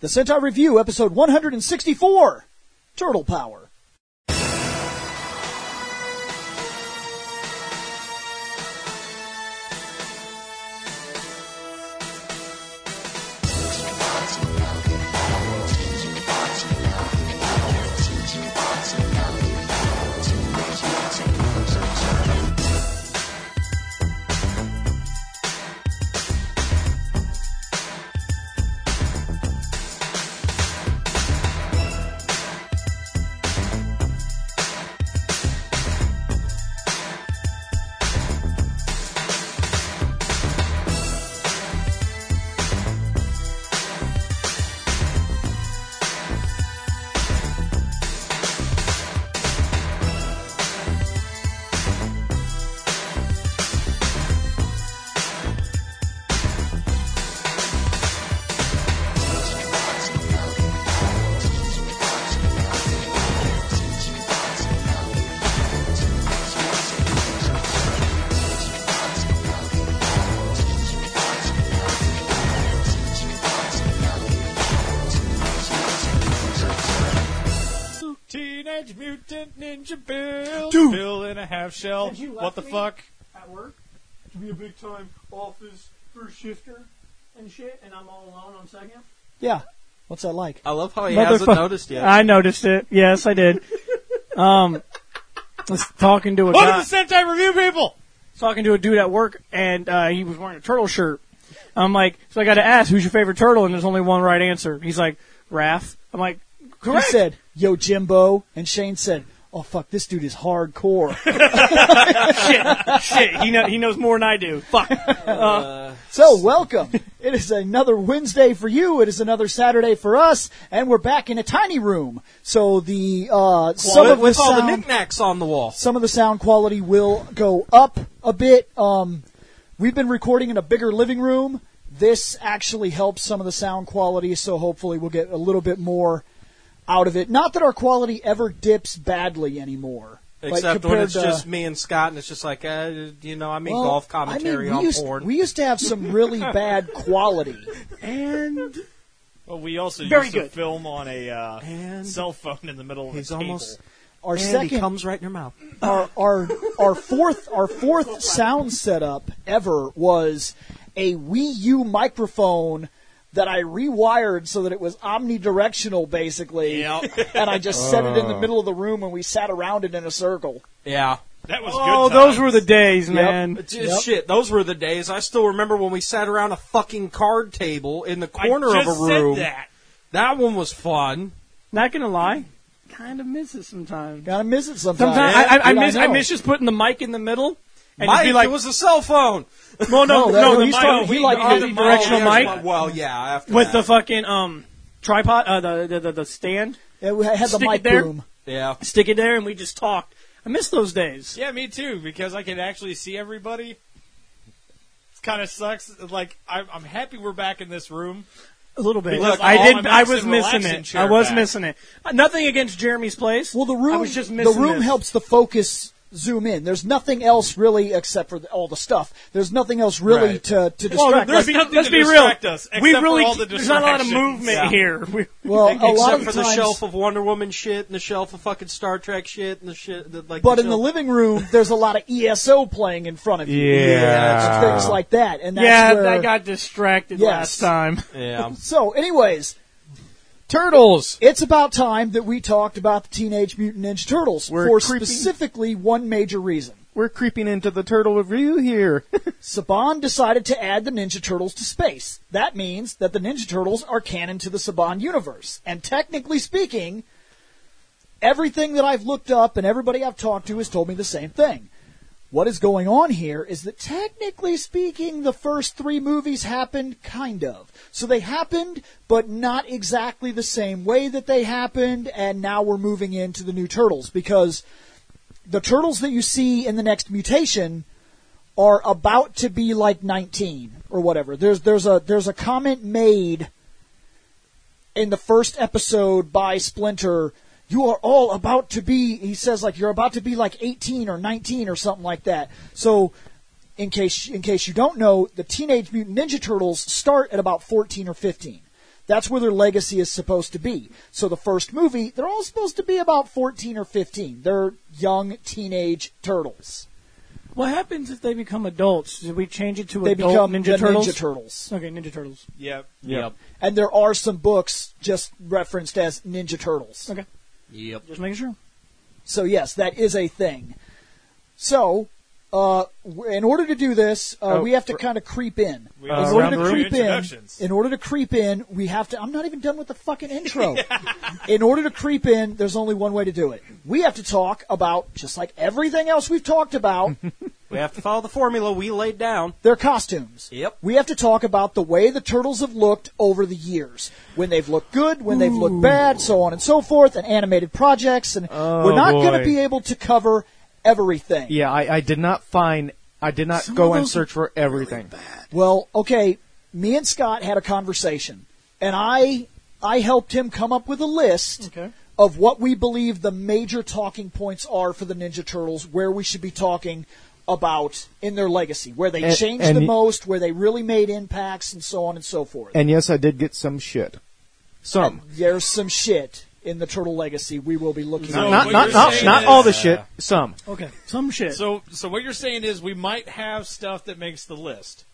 The Sentai Review, episode 164, Turtle Power. Teenage Mutant Ninja Bill. Dude. Bill in a half shell. What the fuck? At work to be a big time office first shifter and shit, and I'm all alone on second. Yeah. What's that like? I love how he hasn't noticed yet. I noticed it. Yes, I did. I was talking to a What guy. are the Sentai Review people? Talking to a dude at work, and he was wearing a turtle shirt. I'm like, so I got to ask, who's your favorite turtle? And there's only one right answer. He's like, Raph. I'm like, correct. He said, yo, Jimbo. And Shane said, oh, fuck, this dude is hardcore. Shit. He knows more than I do. Fuck. So, welcome. It is another Wednesday for you. It is another Saturday for us. And we're back in a tiny room. So, some of with the all the sound, knickknacks on the wall. some of the sound quality will go up a bit. We've been recording in a bigger living room. This actually helps some of the sound quality, so hopefully we'll get a little bit more out of it. Not that our quality ever dips badly anymore. Except when it's just me and Scott, and it's just like, golf commentary on porn. We used to have some really bad quality. And Well, we also Very used good. to film on a And cell phone in the middle of he's a table. almost... Our and he second, comes right in your mouth. our fourth sound setup ever was a Wii U microphone that I rewired so that it was omnidirectional, basically. Yep. And I just set it in the middle of the room, and we sat around it in a circle. Yeah. That was oh, good those times. were the days, man. But just shit, those were the days. I still remember when we sat around a fucking card table in the corner I of just a room. Said that. That one was fun. Not gonna lie, kind of miss it sometimes. Gotta miss it sometimes. Sometimes Dude, I know. miss just putting the mic in the middle and Mike, just be like, it was a cell phone. well, No, the he's mic, talking- he liked the directional yes, mic Well, yeah, after with that. the fucking tripod, the stand. Yeah, we had the Stick mic it there. boom. Yeah. Stick it there, and we just talked. I miss those days. Yeah, me too, because I can actually see everybody. It kind of sucks. Like, I'm happy we're back in this room. A little bit. Look, I all did. I'm I in was is a missing relaxing it. chair I was back. missing it. Nothing against Jeremy's place. Well, the room, I was just missing the room this. helps the focus zoom in. There's nothing else really except for all the stuff. There's nothing else really Right. to distract. Well, Like, let's nothing to be real. distract us, We except for really all the there's not a lot of distractions. movement Yeah. here. well, a lot Except of for times, the shelf of Wonder Woman shit and the shelf of fucking Star Trek shit and the shit that like. but the in the shelf- living room, there's a lot of ESO playing in front of you. Yeah. And things like that. And that's Yeah, where, I got distracted Yes. last time. Yeah. So, anyways, Turtles. it's about time that we talked about the Teenage Mutant Ninja Turtles We're for creepy. specifically one major reason. We're creeping into the turtle review here. Saban decided to add the Ninja Turtles to space. That means that the Ninja Turtles are canon to the Saban universe. And technically speaking, everything that I've looked up and everybody I've talked to has told me the same thing. What is going on here is that technically speaking, the first three movies happened kind of. So they happened, but not exactly the same way that they happened, and now we're moving into the new Turtles, because the Turtles that you see in the next mutation are about to be like 19 or whatever. There's a comment made in the first episode by Splinter. You are all about to be, he says, like, you're about to be like 18 or 19 or something like that. So, in case you don't know, the Teenage Mutant Ninja Turtles start at about 14 or 15. That's where their legacy is supposed to be. So the first movie, they're all supposed to be about 14 or 15. They're young teenage turtles. What happens if they become adults? Did we change it to They adult become Ninja the Turtles? Ninja Turtles. Okay, Ninja Turtles. Yep. And there are some books just referenced as Ninja Turtles. Okay, Yep. just making sure. So yes, that is a thing. So, in order to do this, we have to kind of creep in. We In also order have to the creep in, introductions. we have to. I'm not even done with the fucking intro. In order to creep in, there's only one way to do it. We have to talk about, just like everything else we've talked about, We have to follow the formula we laid down. their costumes. Yep. We have to talk about the way the turtles have looked over the years. When they've looked good, when they've looked bad, so on and so forth, and animated projects. And we're not going to boy. be able to cover everything. Yeah, I did not Some go of and those search for everything. Well, okay, me and Scott had a conversation, and I helped him come up with a list Okay. of what we believe the major talking points are for the Ninja Turtles, where we should be talking about in their legacy, where they changed and the y- most, where they really made impacts, and so on and so forth. And yes, I did get some shit. Some. There's some shit in the Turtle legacy we will be looking So at. what you're saying Not is- all the shit. Some. Okay, some shit. So what you're saying is we might have stuff that makes the list.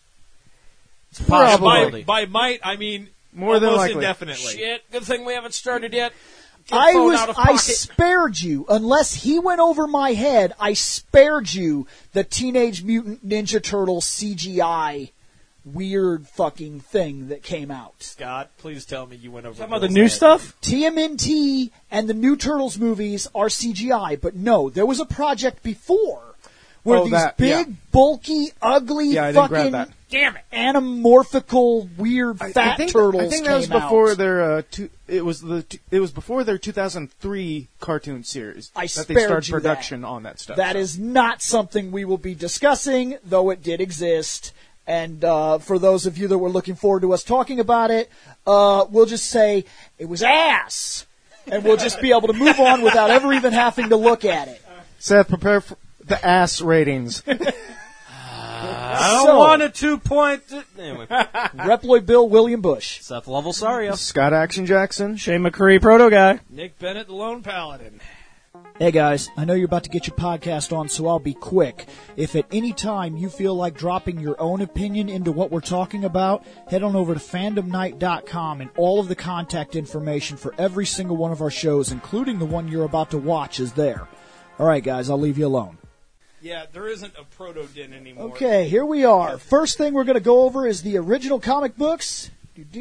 Probably. By might, I mean More than almost likely. indefinitely. Shit. Good thing we haven't started yet. Get phone out of I pocket. spared you, unless he went over my head, I spared you the Teenage Mutant Ninja Turtle CGI weird fucking thing that came out. Scott, please tell me you went over Talking about the Bill's new head. stuff? TMNT and the new Turtles movies are CGI, but no, there was a project before where these big, bulky, ugly, Yeah, I didn't grab fucking that. Damn it! anamorphical, weird fat turtles I think came that was before out. their. It was before their 2003 cartoon series I that they spared started you production on that stuff. That is not something we will be discussing, though it did exist. And for those of you that were looking forward to us talking about it, we'll just say it was ass. And we'll just be able to move on without ever even having to look at it. Seth, prepare for the ass ratings. I don't want a 2 point. Anyway. Reploid Bill, William Bush. Seth Level, sorry. Scott Action Jackson. Shane McCree, Proto Guy. Nick Bennett, the Lone Paladin. Hey guys, I know you're about to get your podcast on, so I'll be quick. If at any time you feel like dropping your own opinion into what we're talking about, head on over to fandomnight.com, and all of the contact information for every single one of our shows, including the one you're about to watch, is there. Alright guys, I'll leave you alone. Yeah, there isn't a proto-din anymore. Okay, here we are. First thing we're going to go over is the original comic books.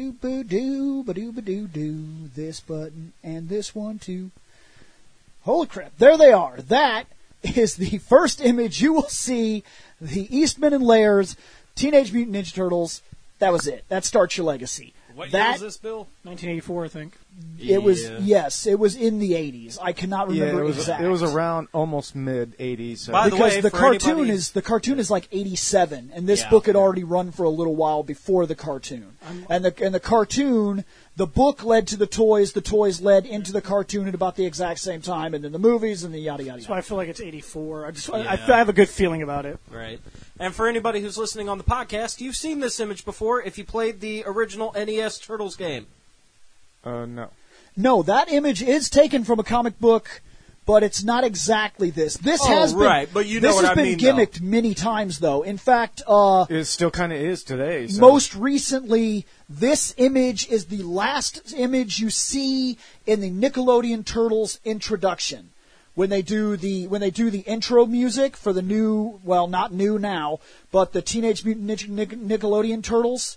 Do-do-ba-doo-ba-doo-ba-doo-doo. This button and this one too. Holy crap, there they are. That is the first image you will see. The Eastman and Lairs, Teenage Mutant Ninja Turtles. That was it. That starts your legacy. What year That was this, Bill? 1984, I think. it was, yes, it was in the 80s. I cannot Yeah, remember it was. exact. It was around almost mid '80s. So. By the because way, the for cartoon anybody- is like 87, and this Yeah. book had already run for a little while before the cartoon. And the cartoon, the book led to the toys led into the cartoon at about the exact same time, and then the movies and the yada yada. That's why yada. I feel like it's 84. I have a good feeling about it. Right. And for anybody who's listening on the podcast, you've seen this image before if you played the original NES Turtles game. No. No, that image is taken from a comic book, but it's not exactly this. This has been right, but you know this what has I been mean, gimmicked many times, though. In fact, It still kind of is today. So. most recently, this image is the last image you see in the Nickelodeon Turtles introduction. When they do the intro music for the new, well, not new now, but the Teenage Mutant Ninja Nickelodeon Turtles.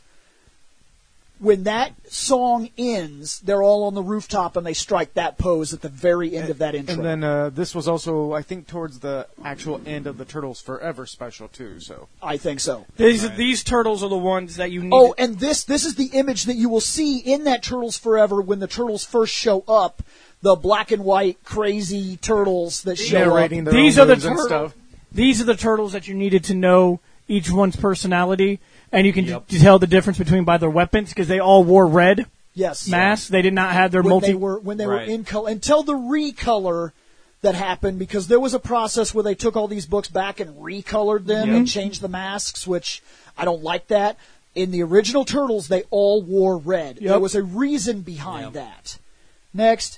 When that song ends, they're all on the rooftop and they strike that pose at the very end of that intro. And then this was also, I think, towards the actual end of the Turtles Forever special too. So I think so. These turtles are the ones that you need. Oh, and this is the image that you will see in that Turtles Forever when the Turtles first show up. The black and white crazy turtles that show narrating up. their These own are the moves and stuff. These are the turtles that you needed to know each one's personality, and you can tell the difference between by their weapons because they all wore red Yes. masks. They did not have their When they were in color until the recolor that happened, because there was a process where they took all these books back and recolored them and changed the masks, which I don't like that. In the original Turtles, they all wore red. Yep. There was a reason behind that. Next.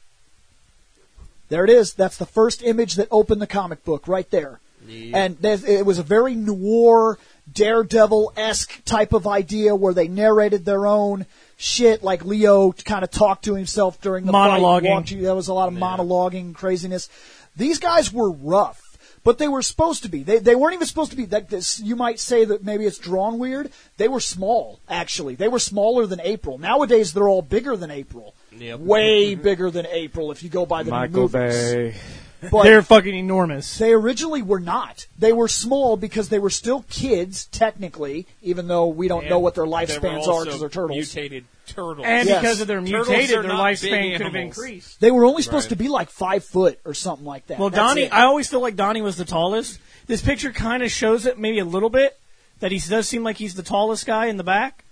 There it is. That's the first image that opened the comic book right there. And it was a very noir, Daredevil-esque type of idea where they narrated their own shit, like Leo kind of talked to himself during the Monologuing. fight. There was a lot of monologuing craziness. These guys were rough. But they were supposed to be. They weren't even supposed to be. You might say that maybe it's drawn weird. They were small, actually. They were smaller than April. Nowadays, they're all bigger than April. Yep. Way bigger than April if you go by the new Michael movies. Bay. But They're fucking enormous. they originally were not. They were small because they were still kids, technically, even though we don't know what their lifespans are because they're turtles. Mutated turtles. And Yes. because of their Turtles mutated, are their not lifespan big could have animals. increased. They were only supposed to be like 5 foot or something like that. Well, That's Donnie, it. I always feel like Donnie was the tallest. This picture kind of shows it maybe a little bit, that he does seem like he's the tallest guy in the back.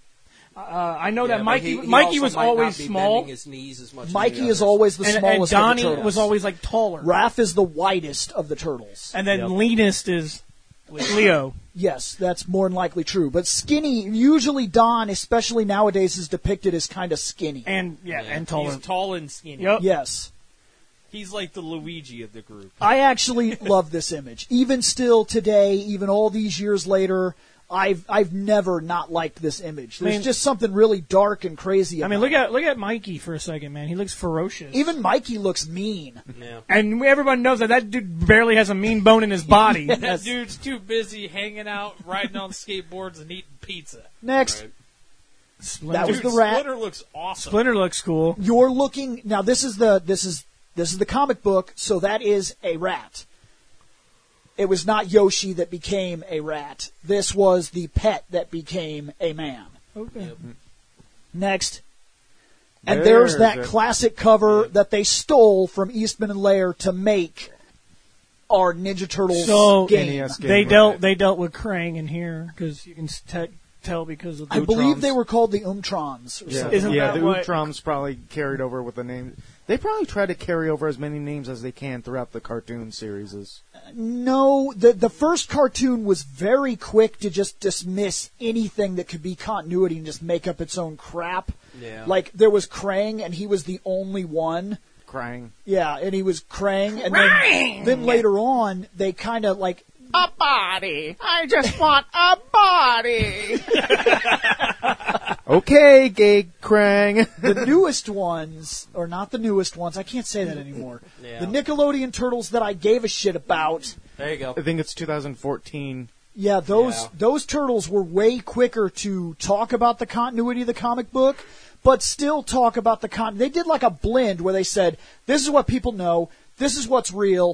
I know that Mikey was always small, His knees as much Mikey as is always the and smallest Donnie of the turtles. was always like taller. Raph is the widest of the turtles. And then leanest is Leo. Yes, that's more than likely true. But skinny, usually Don, especially nowadays, is depicted as kind of skinny. And and taller. He's tall and skinny. Yep. Yes. He's like the Luigi of the group. I actually love this image. Even still today, even all these years later, I've never not liked this image. There's just something really dark and crazy I about mean, it. look at Mikey for a second, man. He looks ferocious. Even Mikey looks mean. Yeah. And everyone knows that dude barely has a mean bone in his body. That dude's too busy hanging out, riding on skateboards, and eating pizza. Next, that was Dude, the rat. Splinter looks awesome. Splinter looks cool. You're looking now. This is the comic book, so that is a rat. It was not Yoshi that became a rat. This was the pet that became a man. Okay. Next. And there's that There's it. classic cover that they stole from Eastman and Laird to make our Ninja Turtles So game. NES game. they dealt with Krang in here because you can tell because of the I believe Utrons. they were called the Umtrons. Or Yeah, something. Isn't yeah that the what- Utroms probably carried over with the name. They probably try to carry over as many names as they can throughout the cartoon series. No, the first cartoon was very quick to just dismiss anything that could be continuity and just make up its own crap. Yeah. Like, there was Krang, and he was the only one. Crying. Yeah, and he was Krang. And then later on, they kind of like, A body. I just want a body. Okay, gay Krang. the newest ones, or not the newest ones, I can't say that anymore. Yeah. The Nickelodeon Turtles that I gave a shit about, There you go. I think it's 2014. yeah, those Yeah. those turtles were way quicker to talk about the continuity of the comic book, but still talk about the They did like a blend where they said, this is what people know, this is what's real,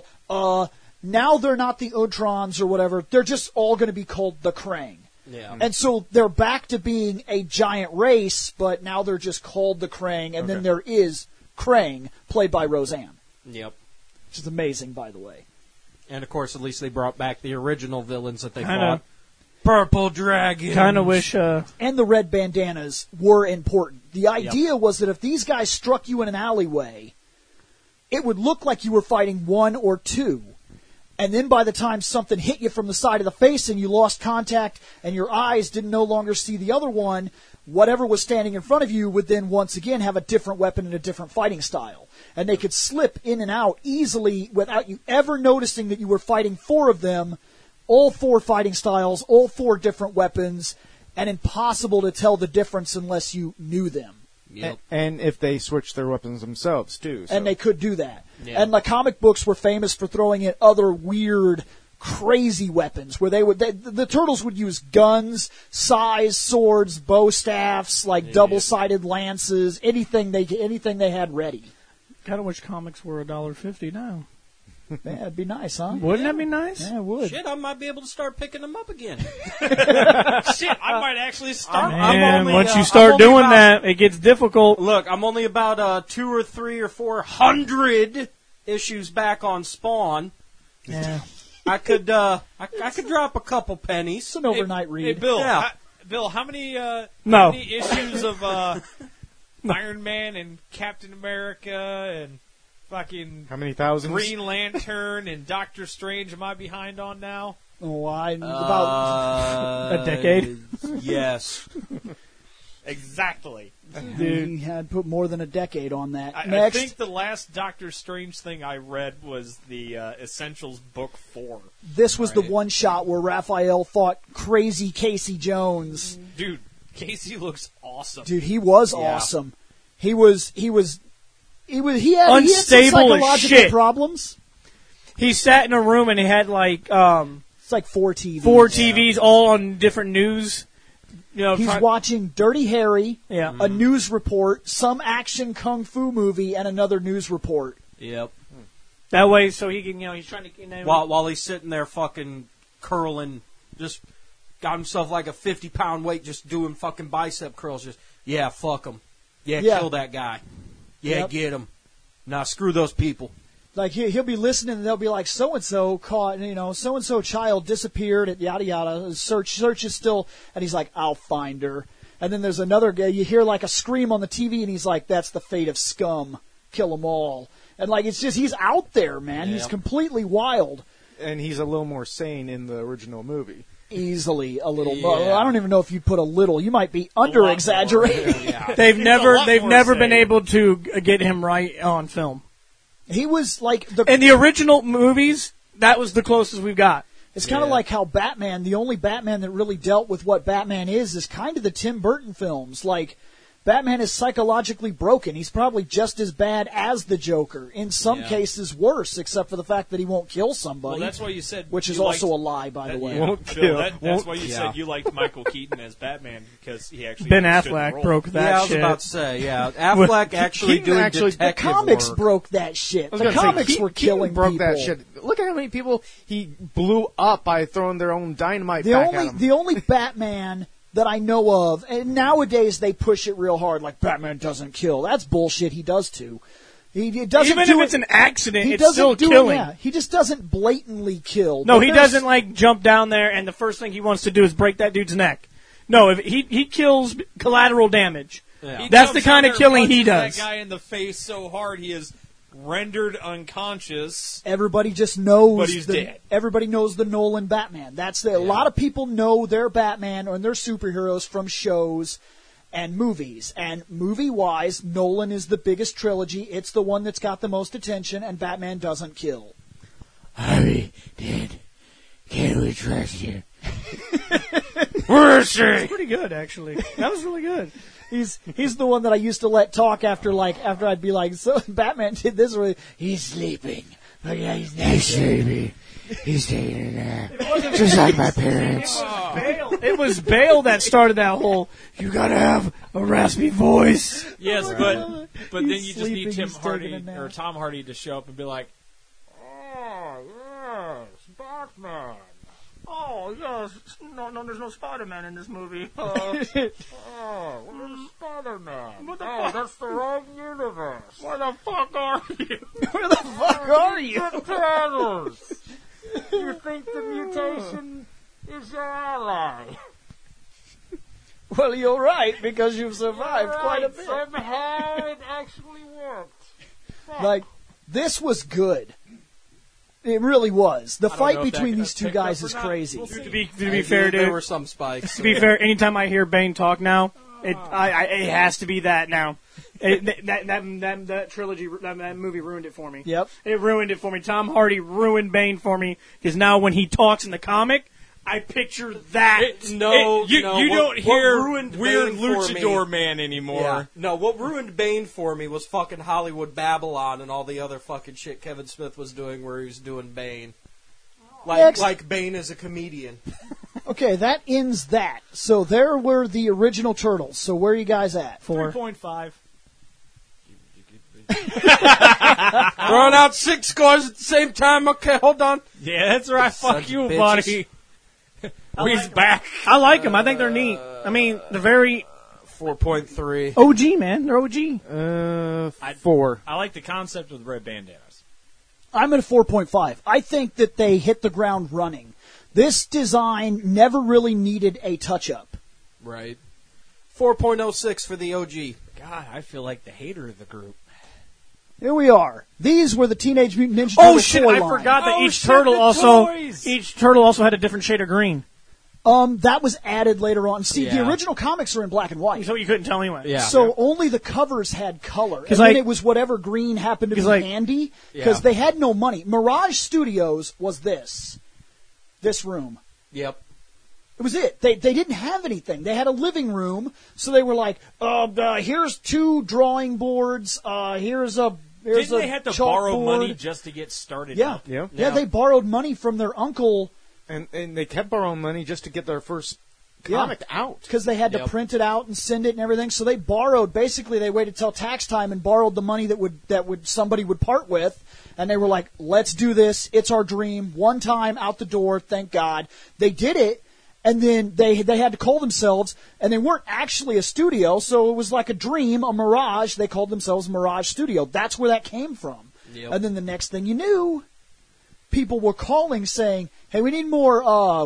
now they're not the Utrons or whatever, they're just all going to be called the Krang. Yeah. And so they're back to being a giant race, but now they're just called the Krang, and then there is Krang, played by Roseanne, Yep. which is amazing, by the way. And of course, at least they brought back the original villains that they Kinda- fought. Purple Dragon. Kind of wish. And the red bandanas were important. The idea was that if these guys struck you in an alleyway, it would look like you were fighting one or two. And then by the time something hit you from the side of the face and you lost contact and your eyes didn't no longer see the other one, whatever was standing in front of you would then once again have a different weapon and a different fighting style. And they could slip in and out easily without you ever noticing that you were fighting four of them, all four fighting styles, all four different weapons, and impossible to tell the difference unless you knew them. Yep. And if they switch their weapons themselves, too. So. And they could do that. Yeah. And the comic books were famous for throwing in other weird, crazy weapons where the turtles would use guns, sais, swords, bow staffs, like double-sided lances, anything they had ready. Kind of wish comics were $1.50 now. Man, it'd be nice, huh? Wouldn't that be nice? Yeah, it would. Shit, I might be able to start picking them up again. Shit, I might actually start. And only, once you I'm start only doing about- that, it gets difficult. Look, I'm only about 2 or 3 or 400 issues back on Spawn. Yeah. I could I could drop a couple pennies. It's an overnight Hey, read. Bill. Yeah. Bill, how many No. how many issues of Iron Man and Captain America and fucking How many thousands? Green Lantern and Doctor Strange am I behind on now? About a decade. Yes. Exactly. Dude, he had put more than a decade on that. I Next, think the last Doctor Strange thing I read was the Essentials Book 4. this was the one shot where Raphael fought crazy Casey Jones. Dude, Casey looks awesome. Dude, he was awesome. He had Unstable some as psychological shit. problems. He sat in a room and he had like It's like 4 TVs. 4 TVs all on different news. You know, He's watching Dirty Harry, Yeah. a news report, some action kung fu movie, and another news report. Yep. that way so he can, he's trying to. While he's sitting there fucking curling, just got himself like a 50-pound weight, just doing fucking bicep curls. Just fuck him. Yeah, kill that guy. Yeah, get him. Nah, screw those people. Like he'll be listening, and they'll be like, "So and so caught, so and so child disappeared at yada yada. Search is still," and he's like, "I'll find her." And then there's another guy. You hear like a scream on the TV, and he's like, "That's the fate of scum. Kill them all." And like it's just he's out there, man. He's completely wild. And he's a little more sane in the original movie. Easily a little. I don't even know if you put a little. You might be under exaggerating. They've never been able to get him right on film. He was like In the original movies, that was the closest we've got. It's kind of like how Batman, the only Batman that really dealt with what Batman is kind of the Tim Burton films. Like, Batman is psychologically broken. He's probably just as bad as the Joker. In some cases, worse, except for the fact that he won't kill somebody. Well, that's why you said... Which is you also liked, a lie, by the way. That's why you said you liked Michael Keaton as Batman, because he actually... Ben stood the Affleck role. broke that I was shit. about to say, Affleck actually Keaton doing actually- The detective comics work. broke that shit. I was The gonna say, comics Keaton- were killing Keaton broke people. that shit. Look at how many people he blew up by throwing their own dynamite The back only at him. the only Batman that I know of, and nowadays they push it real hard, like Batman doesn't kill. That's bullshit. He does too. He doesn't. Even do if it's it, an accident, he it's doesn't still do killing. It, yeah. He just doesn't blatantly kill. No, But he there's- doesn't like jump down there and the first thing he wants to do is break that dude's neck. No, if he kills collateral damage. He That's the jumps kind out of there and killing he punches does. That guy in the face so hard he is rendered unconscious. Everybody just knows. But he's dead. Everybody knows the Nolan Batman. A lot of people know their Batman and their superheroes from shows and movies. And movie-wise, Nolan is the biggest trilogy. It's the one that's got the most attention, and Batman doesn't kill. Harvey, Dad, can we trust you? Where is she? It's pretty good, actually. That was really good. He's the one that I used to let talk after I'd be like, so Batman did this. Or he's sleeping. But yeah, he's not sleeping. He's taking a nap. Just like my parents. It was Bale that started that whole, you gotta have a raspy voice. Yes, but then He's you just need sleeping, Tim he's Hardy taking a nap. or Tom Hardy to show up and be like, "Oh yes, Batman." Oh, yes. No, there's no Spider-Man in this movie. Oh, where's Spider-Man? Oh, that's the wrong universe. Where the fuck are you? Where the fuck are you? Turtles. You think the mutation is your ally? Well, you're right, because you've survived quite a bit. Somehow it actually worked. Like, this was good. It really was. The don't fight know if between that these two picked guys up or is not. crazy. We'll see. To be fair, There dude. were some spikes. To be fair, anytime I hear Bane talk now, it has to be that now. That trilogy, that movie ruined it for me. Yep. It ruined it for me. Tom Hardy ruined Bane for me because now when he talks in the comic, I picture that. You don't hear ruined weird Bane for me- luchador man anymore. Yeah. No, what ruined Bane for me was fucking Hollywood Babylon and all the other fucking shit Kevin Smith was doing where he was doing Bane. Next. Like Bane as a comedian. Okay, that ends that. So there were the original Turtles. So where are you guys at? 3.5. Throwing out 6 scores at the same time. Okay, hold on. Yeah, that's right. Fuck Sons you, of bitches. buddy. He's back. I like them. I think they're neat. I mean, they're very 4.3. OG, man. They're OG. 4. I like the concept of the red bandanas. I'm at a 4.5. I think that they hit the ground running. This design never really needed a touch-up. Right. 4.06 for the OG. God, I feel like the hater of the group. Here we are. These were the Teenage Mutant Ninja Turtles. Oh shit! toy I line. forgot that Oh, each shit, turtle the also toys! each turtle also had a different shade of green. That was added later on. See, the Yeah. original comics are in black and white. So you couldn't tell anyway. Yeah. So only the covers had color. And like- then it was whatever green happened to be like- handy. Because Yeah. they had no money. Mirage Studios was this room. Yep. It was it. They didn't have anything. They had a living room, so they were like, here's 2 drawing boards, here's a Didn't they have to borrow chalkboard. money just to get started? Yeah. up? Yeah, they borrowed money from their uncle And they kept borrowing money just to get their first comic out. because they had to Yep. print it out and send it and everything. So they borrowed. Basically, they waited till tax time and borrowed the money that somebody would part with, and they were like, "Let's do this. It's our dream. One time out the door. Thank God." They did it, and then they had to call themselves, and they weren't actually a studio, so it was like a dream, a mirage. They called themselves Mirage Studio. That's where that came from. Yep. And then the next thing you knew, people were calling saying, "Hey, we need more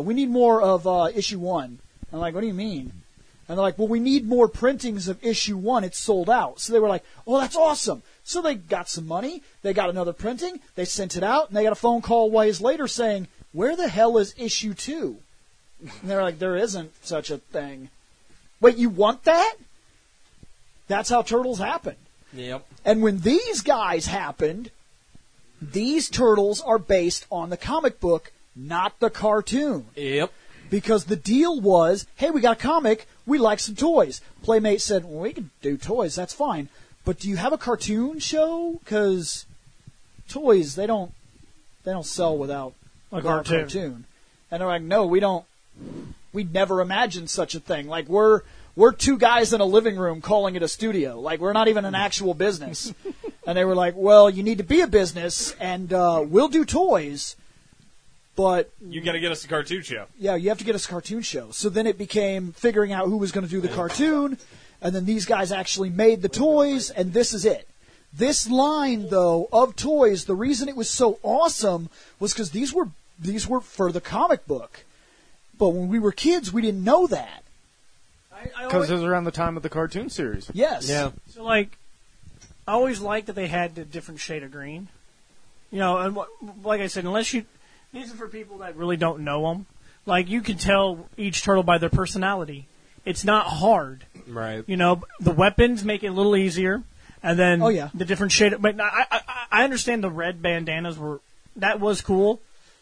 of issue 1." I'm like, "What do you mean?" And they're like, "Well, we need more printings of issue 1. It's sold out." So they were like, "Oh, that's awesome." So they got some money. They got another printing. They sent it out, and they got a phone call ways later saying, "Where the hell is issue 2?" And they're like, "There isn't such a thing." Wait, you want that? That's how Turtles happened. Yep. And when these guys happened, these Turtles are based on the comic book, not the cartoon. Yep. Because the deal was, hey, we got a comic, we like some toys. Playmate said, well, we can do toys, that's fine. But do you have a cartoon show? Because toys, they don't sell without A a cartoon. cartoon. And they're like, no, we don't. We'd never imagined such a thing. Like, we're 2 guys in a living room calling it a studio. Like, we're not even an actual business. And they were like, well, you need to be a business, and we'll do toys, but You got to get us a cartoon show. yeah, you have to get us a cartoon show. So then it became figuring out who was going to do the cartoon, and then these guys actually made the toys, and this is it. This line, though, of toys, the reason it was so awesome was because these were for the comic book. But when we were kids, we didn't know that. Because it was around the time of the cartoon series. Yes. Yeah. So, like, I always liked that they had a different shade of green. You know, and like I said, these are for people that really don't know them. Like, you can tell each turtle by their personality. It's not hard. Right. You know, the weapons make it a little easier. And then Oh, yeah. the different shade. But I understand the red bandanas that was cool.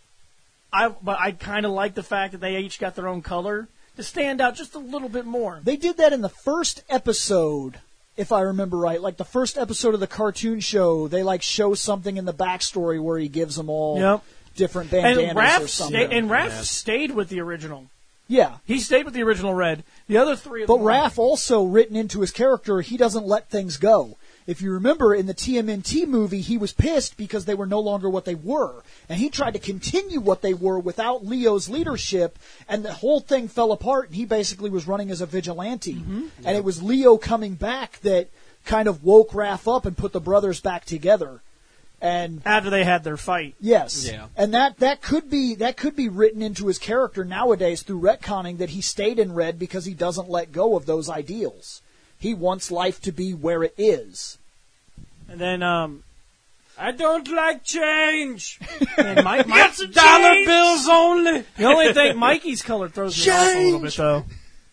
But I kind of like the fact that they each got their own color to stand out just a little bit more. They did that in the first episode, if I remember right. Like the first episode of the cartoon show, they like show something in the backstory where he gives them all Yep. different bandanas And Raph, or something. stayed with the original. Yeah. He stayed with the original red. The other 3 of But them Raph also, written into his character, he doesn't let things go. If you remember, in the TMNT movie, he was pissed because they were no longer what they were. And he tried to continue what they were without Leo's leadership, and the whole thing fell apart, and he basically was running as a vigilante. And it was Leo coming back that kind of woke Raph up and put the brothers back together. And after they had their fight. yes, Yeah. and that could be written into his character nowadays through retconning that he stayed in red because he doesn't let go of those ideals. He wants life to be where it is. And then, I don't like change. and Mike, It's dollar bills only. the only thing, Mikey's color throws me off a little bit, though.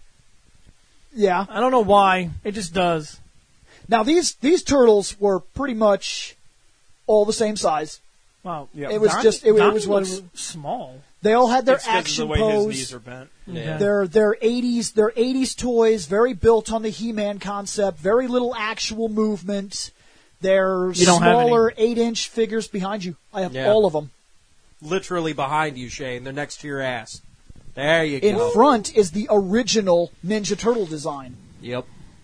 Yeah. I don't know why. It just does. Now these turtles were pretty much all the same size. Wow. Yeah. It was Donnie- just it Donnie was what looks small. they all had their It's 'cause of action the way pose. his knees are bent. Yeah. They're 80s toys, very built on the He-Man concept, very little actual movement. They're You don't have any. smaller 8-inch figures behind you. I have Yeah. all of them. Literally behind you, Shane. They're next to your ass. There you In go. front is the original Ninja Turtle design. Yep.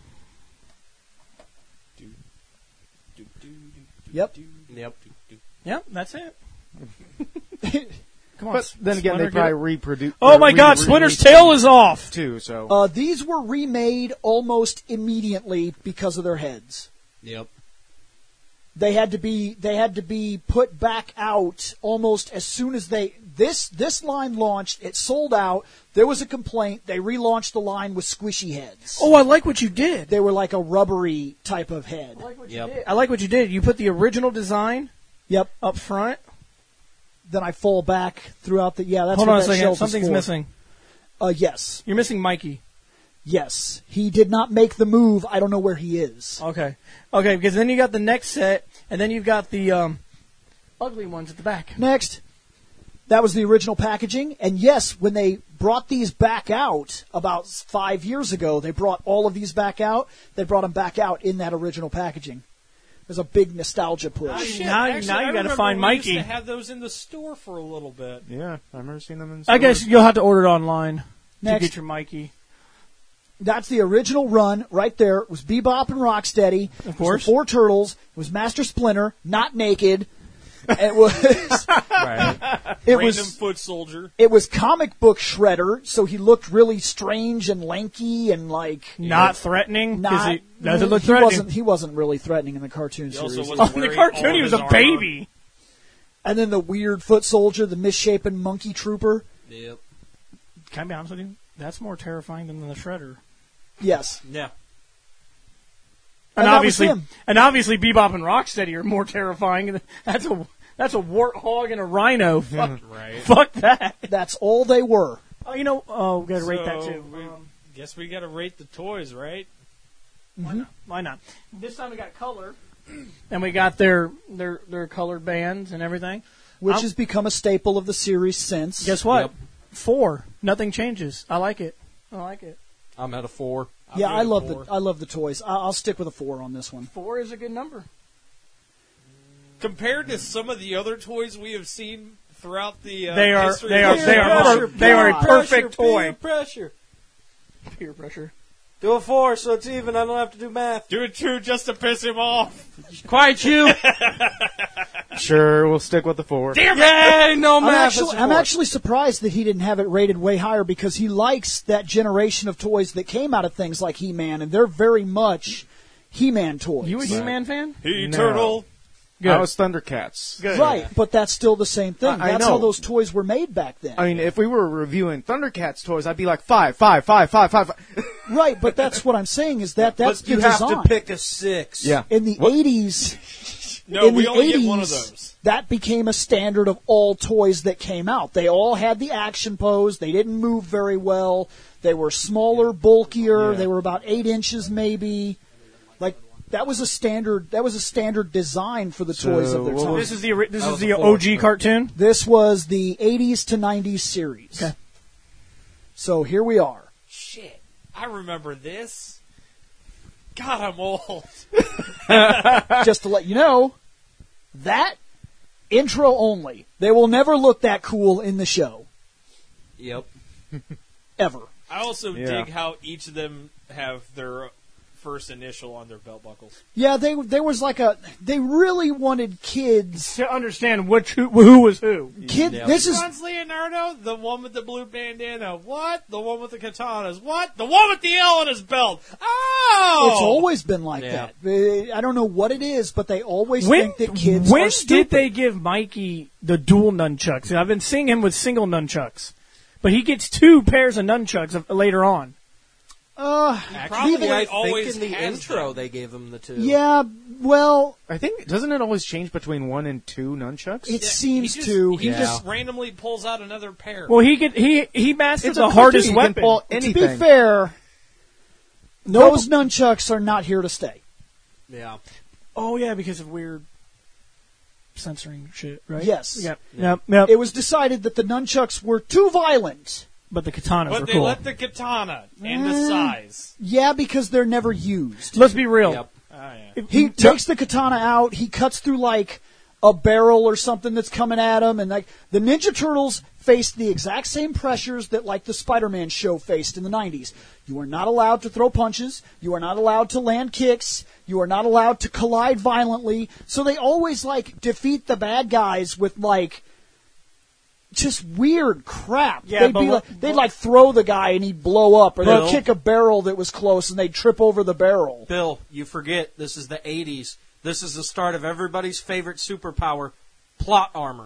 Yep. Yep. Yep, that's it. Come on. But then again, Splinter, they probably get it? reproduce. Oh my God, Splinter's tail is off. too. So These were remade almost immediately because of their heads. Yep. They had to be put back out almost as soon as this line launched. It sold out. There was a complaint. They relaunched the line with squishy heads. Oh, I like what you did. They were like a rubbery type of head. I like what you did. I like what you did. You put the original design Yep. up front. Then I fall back throughout the. Yeah, that's Hold what on a that second. shelf is Something's for. missing. Yes. You're missing Mikey. Yes. He did not make the move. I don't know where he is. Okay. Okay, because then you got the next set, and then you've got the ugly ones at the back. Next. That was the original packaging. And yes, when they brought these back out about 5 years ago, they brought all of these back out. They brought them back out in that original packaging. There's a big nostalgia push. Shit, Now- actually, now you I gotta remember find we Mikey. used to have those in the store for a little bit. Yeah, I've never seen them in. I guess you'll have to order it online Next. to get your Mikey. That's the original run right there. It was Bebop and Rocksteady. Of course. It was the Four Turtles. It was Master Splinter, not naked. It was Right. it Random was foot soldier. it was comic book Shredder, so he looked really strange and lanky and like Not threatening, because not. he doesn't look he threatening. He wasn't really threatening in the cartoon He also series. wasn't In the wearing cartoon, all he of was his a armor. baby. And then the weird foot soldier, the misshapen monkey trooper. Yep. Can I be honest with you? That's more terrifying than the Shredder. Yes, Yeah. And that was him. obviously, Bebop and Rocksteady are more terrifying. That's a warthog and a rhino. Fuck, Right. fuck that. that's all they were. Oh, you know, we gotta rate that So, too. guess we got to rate the toys, right? Why not? This time we got color, and we got their colored bands and everything. Which I'm- has become a staple of the series since. Guess what? Yep. 4. Nothing changes. I like it. I like it. I'm at a 4. Yeah, I'll I give it love a 4. I love the toys. I'll stick with a 4 on this one. 4 is a good number. Compared to some of the other toys we have seen throughout the They are history they of are the they are show. they are a God. perfect toy. Pressure. Peer pressure. Do a 4 so it's even. I don't have to do math. Do it too, just to piss him off. Quiet you. Sure, we'll stick with the 4. Yay, no math. I'm actually surprised that he didn't have it rated way higher because he likes that generation of toys that came out of things like He-Man, and they're very much He-Man toys. You a He-Man fan? He No. turtle. I was Thundercats. Good. Right, but that's still the same thing. I That's know. how those toys were made back then. I mean, if we were reviewing Thundercats toys, I'd be like 5, 5, 5, 5, 5, 5. Right, but that's what I'm saying is that's But the you have design. to pick a 6. Yeah. In the 80s, No, in we the only 80s, get one of those. that became a standard of all toys that came out. They all had the action pose. They didn't move very well. They were smaller, bulkier. Yeah. They were about 8 inches, maybe. Like that was a standard. That was a standard design for the toys of their what time. This is the That was a the 4. OG cartoon. This was the 80s to 90s series. Okay. So here we are. Shit, I remember this. God, I'm old. Just to let you know, that intro only. They will never look that cool in the show. Yep. Ever. I also Yeah. dig how each of them have their first initial on their belt buckles. Yeah, they was like they really wanted kids. To understand who was who. Kid, Yeah. this is Franz Leonardo, the one with the blue bandana. What? The one with the katanas. What? The one with the L on his belt. Oh! it's always been like Yeah. that. I don't know what it is, but they always When think that kids when are did stupid. they give Mikey the dual nunchucks? I've been seeing him with single nunchucks, but he gets 2 pairs of nunchucks later on. Probably Actually, I always think in the has intro them. they gave him the 2. Yeah, well, I think, doesn't it always change between 1 and 2 nunchucks? it seems he just, to. He Yeah. just randomly pulls out another pair. Well, he mastered It's a the cartoon, hardest you can weapon. pull To anything. be fair, those nunchucks are not here to stay. Yeah. Oh yeah, because of weird censoring shit, right? Yes. Yep. Yep. It was decided that the nunchucks were too violent. But the katanas but were they cool. let the katana and the size. Yeah, because they're never used. Let's be real. Yep. Oh, yeah. He takes the katana out. He cuts through like a barrel or something that's coming at him, and like the Ninja Turtles faced the exact same pressures that like the Spider-Man show faced in the 90s. You are not allowed to throw punches. You are not allowed to land kicks. You are not allowed to collide violently. So they always like defeat the bad guys with like just weird crap. Yeah, They'd like throw the guy and he'd blow up, or Bill. they'd kick a barrel that was close and they'd trip over the barrel. Bill, you forget this is the 80s. This is the start of everybody's favorite superpower, plot armor.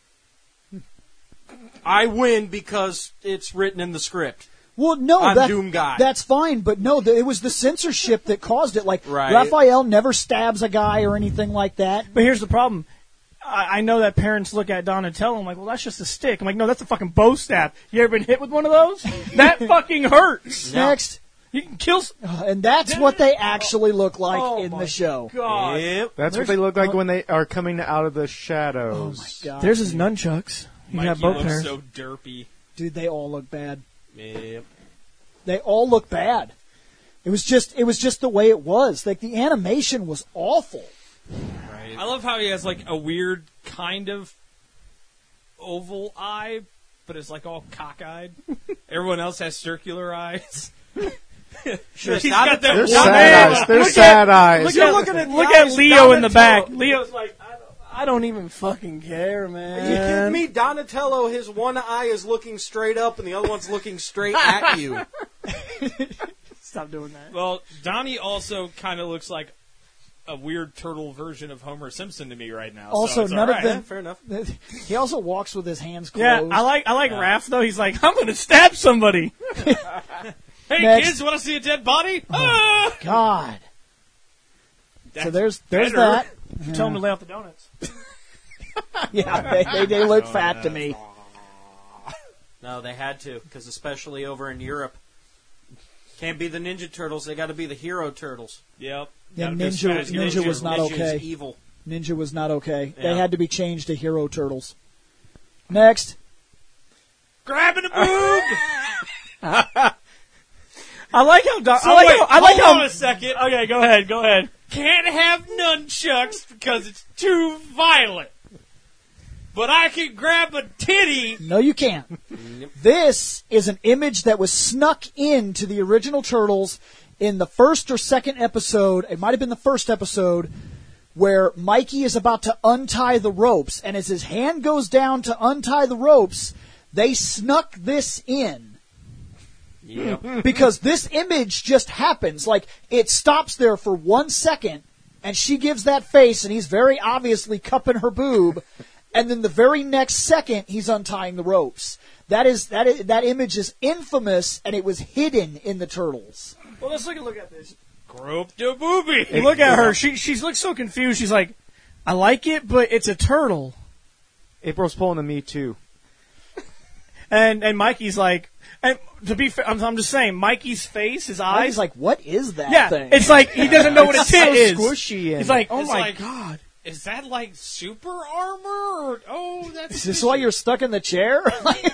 I win because it's written in the script. Well, no, I'm Doom Guy. That's fine, but no, it was the censorship that caused it. Like, Right. Raphael never stabs a guy or anything like that. But here's the problem. I know that parents look at Donatello and I'm like, well, that's just a stick. I'm like, no, that's a fucking bow staff. You ever been hit with one of those? That fucking hurts. Next. You can kill... And that's what they actually look like Oh in my the show. God. Yep. That's what they look like when they are coming out of the shadows. Oh, my God. There's his nunchucks. You Mikey got both looks pairs. so derpy. Dude, they all look bad. Yep. They all look bad. It was just the way it was. Like, the animation was awful. I love how he has like a weird kind of oval eye, but it's like all cockeyed. Everyone else has circular eyes. Sure, He's got that They're one sad eyes. They're sad eyes. Look at Leo in the back. Leo's like, I don't even fucking care, Are you man. kidding me? Donatello, his one eye is looking straight up and the other one's looking straight at you. Stop doing that. Well, Donnie also kind of looks like a weird turtle version of Homer Simpson to me right now. Also, so it's none all of right. them. Fair enough. He also walks with his hands closed. Yeah, I like Raph though. He's like, I'm gonna stab somebody. Hey Next. kids, want to see a dead body? Ah! God. So there's better. that. Tell him to lay out the donuts. Yeah, they look fat to me. No, they had to, because especially over in Europe, can't be the Ninja Turtles. They got to be the Hero Turtles. Yep. Yeah, Gotta be as fat as Ninja Hero was not Ninja okay. is evil. Ninja was not okay. They Yeah. had to be changed to Hero Turtles. Next. Grabbing a boob. I like how. So wait, hold on a second. Okay, go ahead. Can't have nunchucks because it's too violent. But I can grab a titty. No, you can't. This is an image that was snuck into the original Turtles in the first or second episode. It might have been the first episode where Mikey is about to untie the ropes. And as his hand goes down to untie the ropes, they snuck this in. Yep. Because this image just happens. Like, it stops there for 1 second, and she gives that face, and he's very obviously cupping her boob, and then the very next second, he's untying the ropes. That image is infamous, and it was hidden in the Turtles. Well, let's look at this. Groped a boobie. Look at her. She looks so confused. She's like, I like it, but it's a turtle. April's pulling a me too. And Mikey's like, and to be fair, I'm just saying, Mikey's face, his eyes, He's like, what is that yeah, thing? it's like he doesn't know what a It's tit so is. squishy. He's like, oh It's my like- god. Is that like super armor? Or, oh, that's. Is this why you're stuck in the chair?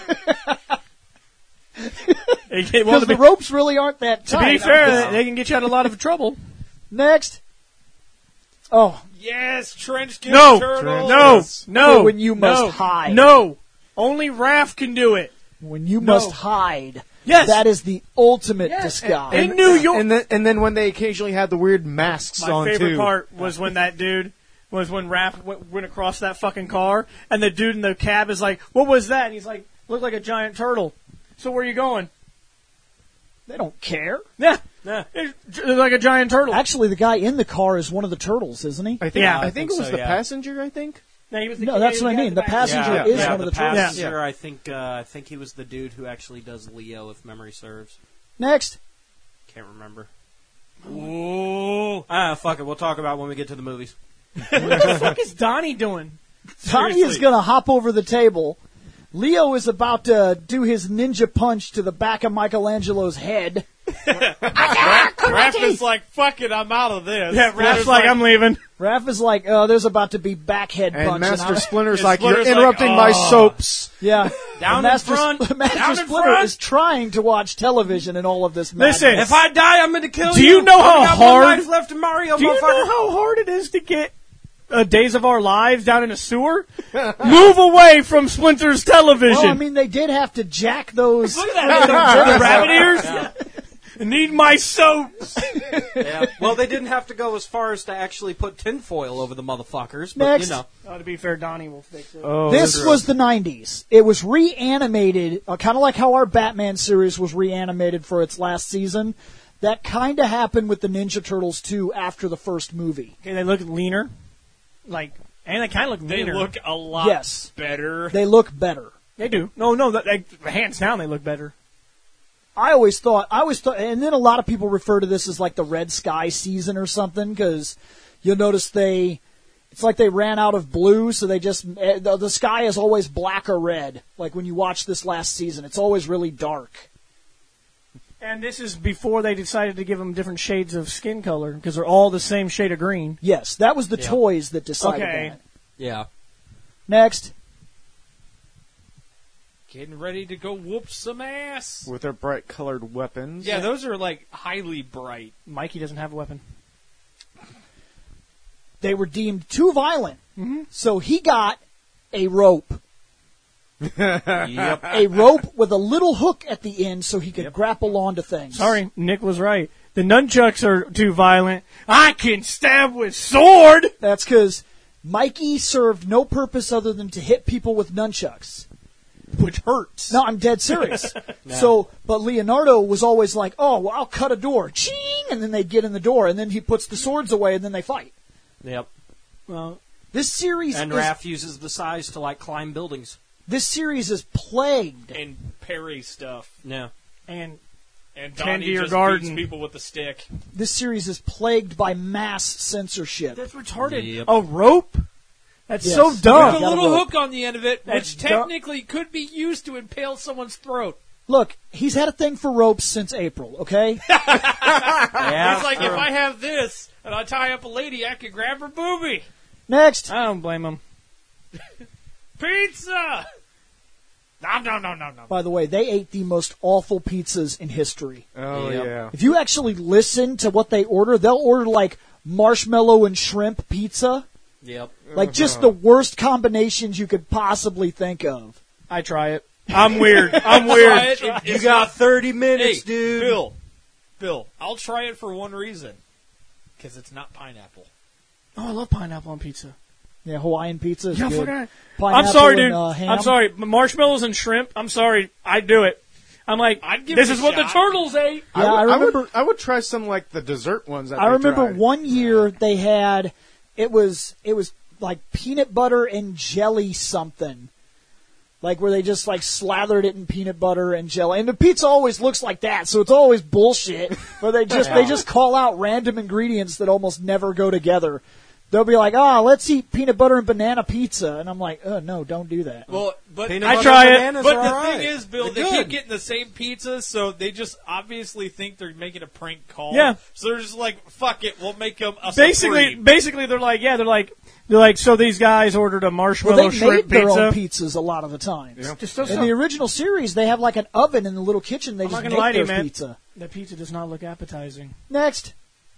Well, Because the ropes really aren't that to tight. be fair, they can get you out of a lot of trouble. Next. Oh, Yes, trench coat No, turtles. no, when you must hide. No, only Raph can do it. when you must hide. Yes. That is the ultimate disguise. In New York. And then when they occasionally had the weird masks My on favorite too. part was when that dude was when Raph went across that fucking car, and the dude in the cab is like, "What was that?" And he's like, "Looked like a giant turtle." So where are you going? They don't care. Yeah, it's like a giant turtle. Actually, the guy in the car is one of the turtles, isn't he? I think. Yeah, I think it was so, the yeah. passenger. I think. No, he was the No, kid- that's he what I was mean. The back- passenger Yeah, is yeah, one of the the turtles. passenger. I think he was the dude who actually does Leo, if memory serves. Next. Can't remember. Ooh. Fuck it. We'll talk about it when we get to the movies. What the fuck is Donnie doing? Donnie is Seriously. going to hop over the table. Leo is about to do his ninja punch to the back of Michelangelo's head. Raph is like, fuck it, I'm out of this. Yeah, Raph's like, I'm leaving. Raph is like, oh, there's about to be backhead And punch. Master and Splinter's and like, you're Splinter's like, interrupting my "Oh." soaps. yeah. Down And in Master, front. Master Down in Splinter front. is trying to watch television in all of this madness. Listen, If I die, I'm going to kill Do you. you know how I got hard- one life left in Mario, do you motherfucker. know how hard it is to get Days of Our Lives down in a sewer? Move away from Splinter's television. Well, I mean, they did have to jack those. Look at that. The rabbit ears. I need my soaps. Yeah. Well, they didn't have to go as far as to actually put tinfoil over the motherfuckers, but Next. you know. To be fair, Donnie will fix it. Oh, This was the 90s. It was reanimated, kind of like how our Batman series was reanimated for its last season. That kind of happened with the Ninja Turtles too after the first movie. Okay, they look leaner, and they kind of look They leaner. look a lot Yes. better. They look better. They do. No, hands down, they look better. I always thought, and then a lot of people refer to this as like the Red Sky season or something, because you'll notice it's like they ran out of blue, so they just, the sky is always black or red. Like when you watch this last season, it's always really dark. And this is before they decided to give them different shades of skin color, because they're all the same shade of green. Yes, that was the toys that decided Okay. that. Yeah. Next. Getting ready to go whoop some ass. With their bright colored weapons. Yeah, those are like highly bright. Mikey doesn't have a weapon. They were deemed too violent, so he got a rope. Yep. A rope with a little hook at the end so he could grapple onto things. Sorry, Nick was right. The nunchucks are too violent. I can stab with sword! That's because Mikey served no purpose other than to hit people with nunchucks. Which hurts. No, I'm dead serious. So, but Leonardo was always like, oh, well, I'll cut a door. Ching! And then they'd get in the door, and then he puts the swords away, and then they fight. Yep. Well, This series And is, Raph uses the size to like climb buildings. this series is plagued. And parry stuff. Yeah. and And Tend Donnie to your just garden. beats people with a stick. This series is plagued by mass censorship. that's retarded. Yep. A rope? That's Yes. so With dumb. a got a little rope. hook on the end of it, That's which dumb. technically could be used to impale someone's throat. Look, he's had a thing for ropes since April, okay? Yeah. It's like, if I have this and I tie up a lady, I can grab her boobie. Next. I don't blame him. Pizza! No. By the way, they ate the most awful pizzas in history. Oh, Yep. yeah. If you actually listen to what they order, they'll order like marshmallow and shrimp pizza. Yep. Like just the worst combinations you could possibly think of. I try it. I'm weird. I'm Try weird. it. You It's got not- 30 minutes, Hey, dude. Bill, I'll try it for one reason. Because it's not pineapple. Oh, I love pineapple on pizza. Yeah, Hawaiian pizza is Yeah, good. forgot. I'm Pineapple sorry, and, dude. ham. I'm sorry. Marshmallows and shrimp. I'm sorry. I'd do it. I'm like, I'd give this it a is what the shot. turtles ate. Yeah, I remember. I would try some like the dessert ones. That I they remember tried. one year they had it was like peanut butter and jelly something. Like where they just like slathered it in peanut butter and jelly. And the pizza always looks like that, so it's always bullshit. But they just call out random ingredients that almost never go together. They'll be like, "Oh, let's eat peanut butter and banana pizza." And I'm like, "No, don't do that." Well, but Peanut I butter try it, bananas But are the all right. thing is, Bill, They're they good. keep getting the same pizza, so they just obviously think they're making a prank call. Yeah. So they're just like, fuck it, we'll make them a Basically, Supreme. they're like, so these guys ordered a Well, marshmallow they made shrimp their pizza. own pizzas a lot of the times. Just so In the original series, they have like an oven in the little kitchen. They I'm just not make gonna lie to you, their man. pizza. The pizza does not look appetizing. Next,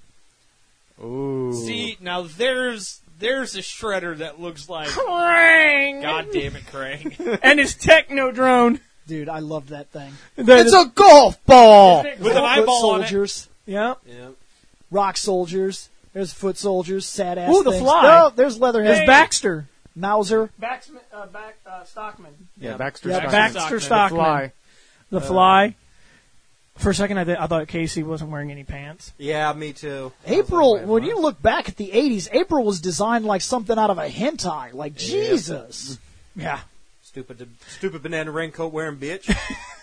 Ooh. See, now there's a shredder that looks like, Krang! God damn it, Krang. And his techno drone. dude, I love that thing. It's a golf ball. With an Foot eyeball on it. soldiers, Yeah. Yep. rock soldiers. There's foot soldiers, sad ass. Ooh, the things. fly. No, there's Leatherhead. There's Baxter. Mauser. Stockman. Yeah, Baxter. Yeah, Stockman. Baxter Stockman. Stockman. Fly. The fly. For a second, I thought Casey wasn't wearing any pants. Yeah, me too. April, I was like, when wait, you what? look back at the 80s, April was designed like something out of a hentai. Like, Jesus. Yeah. Stupid banana raincoat wearing bitch.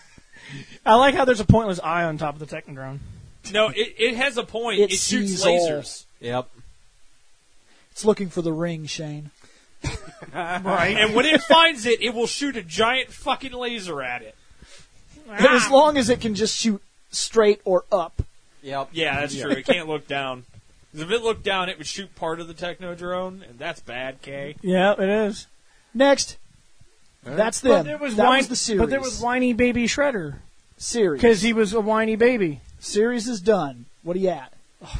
I like how there's a pointless eye on top of the Technodrome. No, it has a point. It It shoots sees all. lasers. Yep. It's looking for the ring, Shane. Right. And when it finds it, it will shoot a giant fucking laser at it. As long as it can just shoot straight or up. Yep. Yeah, that's true. It can't look down. 'Cause if it looked down, it would shoot part of the Technodrome, and that's bad, Kay. Yeah, it is. Next. That's them. But there was that whine- was the series. But there was whiny baby Shredder series. because he was a whiny baby. Series is done. What are you at?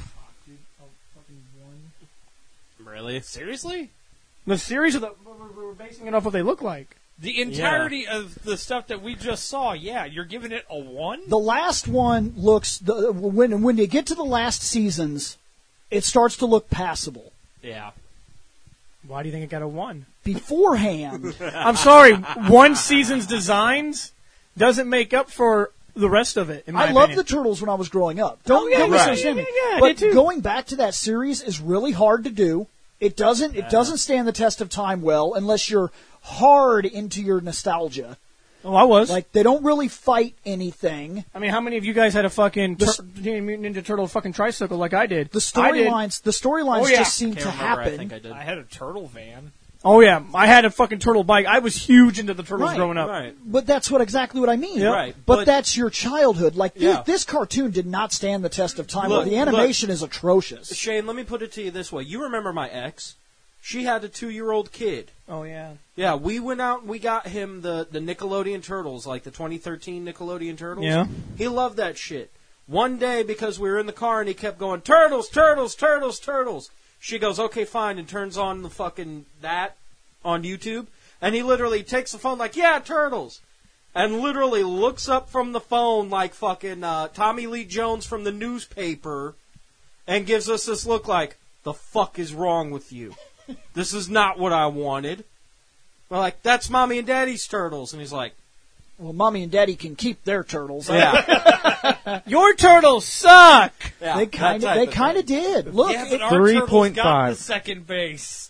Really? Seriously? The series of the we're basing it off what they look like. The entirety of the stuff that we just saw, yeah, you're giving it a 1? The last one looks when you get to the last seasons, it starts to look passable. Yeah. Why do you think it got a 1? Beforehand, I'm sorry, one season's designs doesn't make up for the rest of it. In my I loved opinion. the Turtles when I was growing up. Don't yeah, misunderstand me. I But did too. going back to that series is really hard to do. It doesn't stand the test of time well unless you're hard into your nostalgia. Oh, I was. Like, they don't really fight anything. I mean, how many of you guys had a fucking Teenage Mutant Ninja Turtle fucking tricycle like I did? The storylines Oh, yeah. just seem Can't to remember, happen. I think I did. I had a turtle van. Oh yeah, I had a fucking turtle bike. I was huge into the turtles Right, growing up. Right. But that's exactly what I mean. Yep. Right, But but- that's your childhood. Like, Yeah. this cartoon did not stand the test of time. Look, the animation is atrocious. Shane, let me put it to you this way. You remember my ex? She had a 2-year-old kid. Oh yeah. Yeah, we went out and we got him the Nickelodeon Turtles, like the 2013 Nickelodeon Turtles. Yeah. He loved that shit. One day, because we were in the car and he kept going, Turtles, Turtles, Turtles, Turtles. She goes, okay, fine, and turns on the fucking that on YouTube. And he literally takes the phone like, yeah, Turtles. And literally looks up from the phone like fucking Tommy Lee Jones from the newspaper and gives us this look like, the fuck is wrong with you? This is not what I wanted. We're like, that's Mommy and Daddy's Turtles. And he's like, Well, Mommy and Daddy can keep their turtles. yeah. Your turtles suck. Yeah, They that kind type of thing. did. Look, Yeah, but it- our turtles 3.5. got the second base.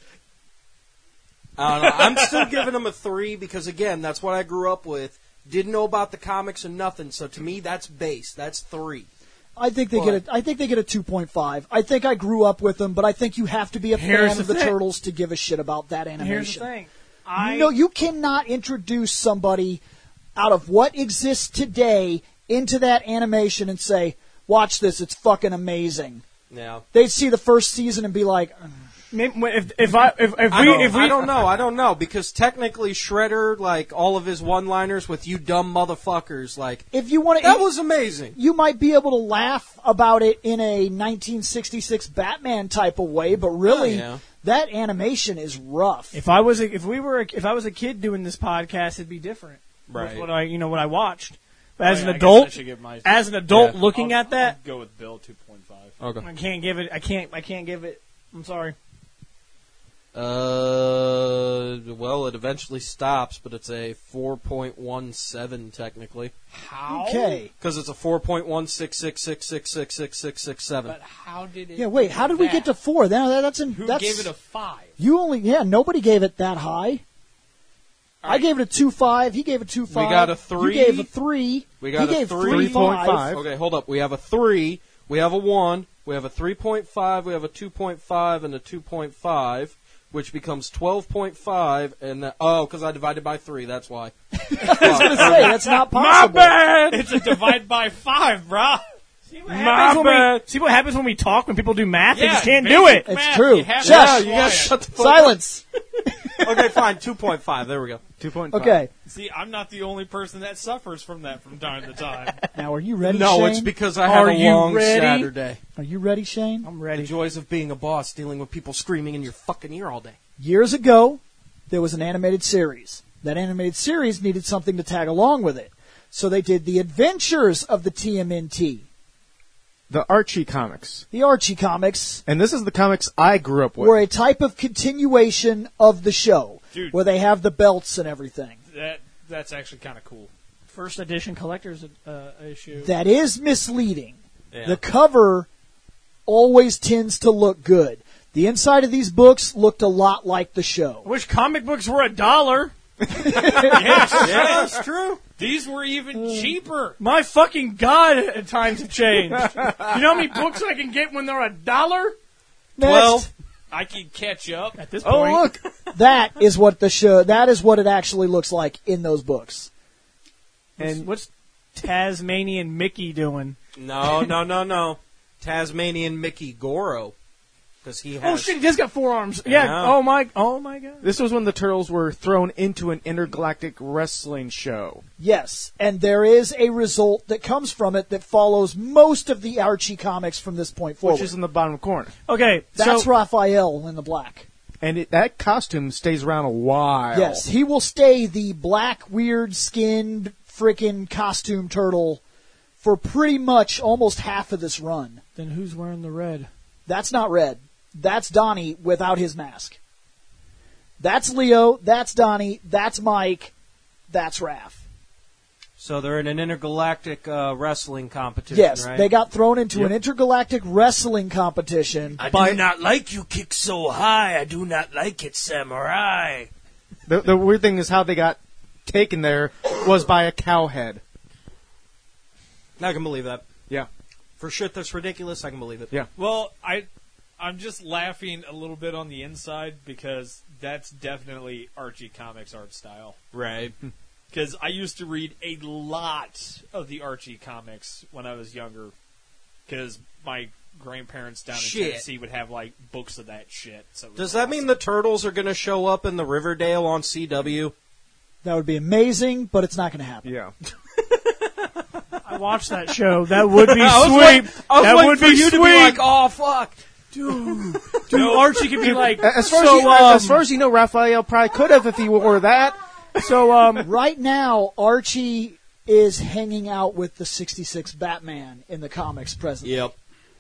I don't know. I'm still giving them a 3 because, again, that's what I grew up with. Didn't know about the comics and nothing. So to me, that's base. That's 3. I think they get a 2.5. I think I grew up with them, but I think you have to be a Here's fan of the the thing. Turtles to give a shit about that Here's animation. the thing. No, you cannot introduce somebody out of what exists today into that animation and say, "Watch this, it's fucking amazing." Yeah. They'd see the first season and be like, if I we don't know because technically Shredder, like all of his one-liners with "you dumb motherfuckers," like "If you want to," that was amazing. you might be able to laugh about it in a 1966 Batman type of way, but really, yeah. that animation is rough. if I was a kid doing this podcast, it'd be different. Right. With what I watched. But as Oh, yeah, an I guess I adult, should give my- as an adult Yeah. looking at that, I'll go with Bill 2.5. Okay. I can't give it. I can't give it. I'm sorry. Well, it eventually stops, but it's a 4.17 technically How? Okay. because it's a 4.16666666667. But how did it? Yeah, wait, how did we get to 4? That's Who that's, gave it a 5? You only, nobody gave it that high. I gave it a 2.5. He gave it 2.5. We got a 3. You gave a 3. We got he a gave 3. 3.5. Okay, hold up. We have a 3. We have a 1. We have a 3.5. We have a 2.5 and a 2.5, which becomes 12.5. And because I divided by 3, that's why. I was going to say, that's not possible. bad. It's a divide by 5, brah. See what happens when we talk when people do math? They Yeah, just can't do it. It's Math, true. you have to Shush. be You guys quiet. shut the fuck Silence. up. Okay, fine. 2.5. There we go. 2.5. Okay. See, I'm not the only person that suffers from that from time to time. Now, are you ready, No, Shane? it's because I had Are a you long ready? Saturday. Are you ready, Shane? I'm The ready. joys of being a boss, dealing with people screaming in your fucking ear all day. Years ago, there was an animated series. That animated series needed something to tag along with it. So they did The Adventures of the TMNT. The Archie comics. The Archie comics And this is the comics I grew up with. were a type of continuation of the show, Dude. where they have the belts and everything. That's actually kind of cool. First edition collector's issue. That is misleading. Yeah. The cover always tends to look good. The inside of these books looked a lot like the show. I wish comic books were $1. Yes, Yeah, that's true. These were even cheaper. My fucking God, times have changed. You know how many books I can get when they're $1? Next, 12. I can catch up. At this Oh, point, look. that is what the show. That is what it actually looks like in those books. and what's Tasmanian Mickey doing? No. Tasmanian Mickey Goro. Because he has... Oh shit, he does got 4 arms. Yeah. Yeah. Oh my God. This was when the Turtles were thrown into an intergalactic wrestling show. Yes, and there is a result that comes from it that follows most of the Archie comics from this point forward. Which is in the bottom corner. Okay, That's so Raphael in the black. And that costume stays around a while. Yes, he will stay the black, weird-skinned, frickin' costume turtle for pretty much almost half of this run. then who's wearing the red? That's not Red. That's Donnie without his mask. That's Leo. That's Donnie. That's Mike. That's Raph. So they're in an intergalactic wrestling competition, Yes, right? they got thrown into an intergalactic wrestling competition. I do not like you kick so high. I do not like it, samurai. The weird thing is how they got taken there was by a cow head. I can believe that. Yeah. For shit that's ridiculous, I can believe it. Yeah. Well, I'm just laughing a little bit on the inside because that's definitely Archie Comics art style. Right. Because I used to read a lot of the Archie comics when I was younger. Because my grandparents down in Tennessee would have like books of that shit. So Does that mean the Turtles are going to show up in the Riverdale on CW? That would be amazing, but it's not going to happen. Yeah. I watched that show. That would be I was sweet. waiting That would for be you sweet. to be like, oh, fuck. Dude, Archie could be like, As far as you know, Raphael probably could have if he wore that. so Right now, Archie is hanging out with the 66 Batman in the comics presently. Yep.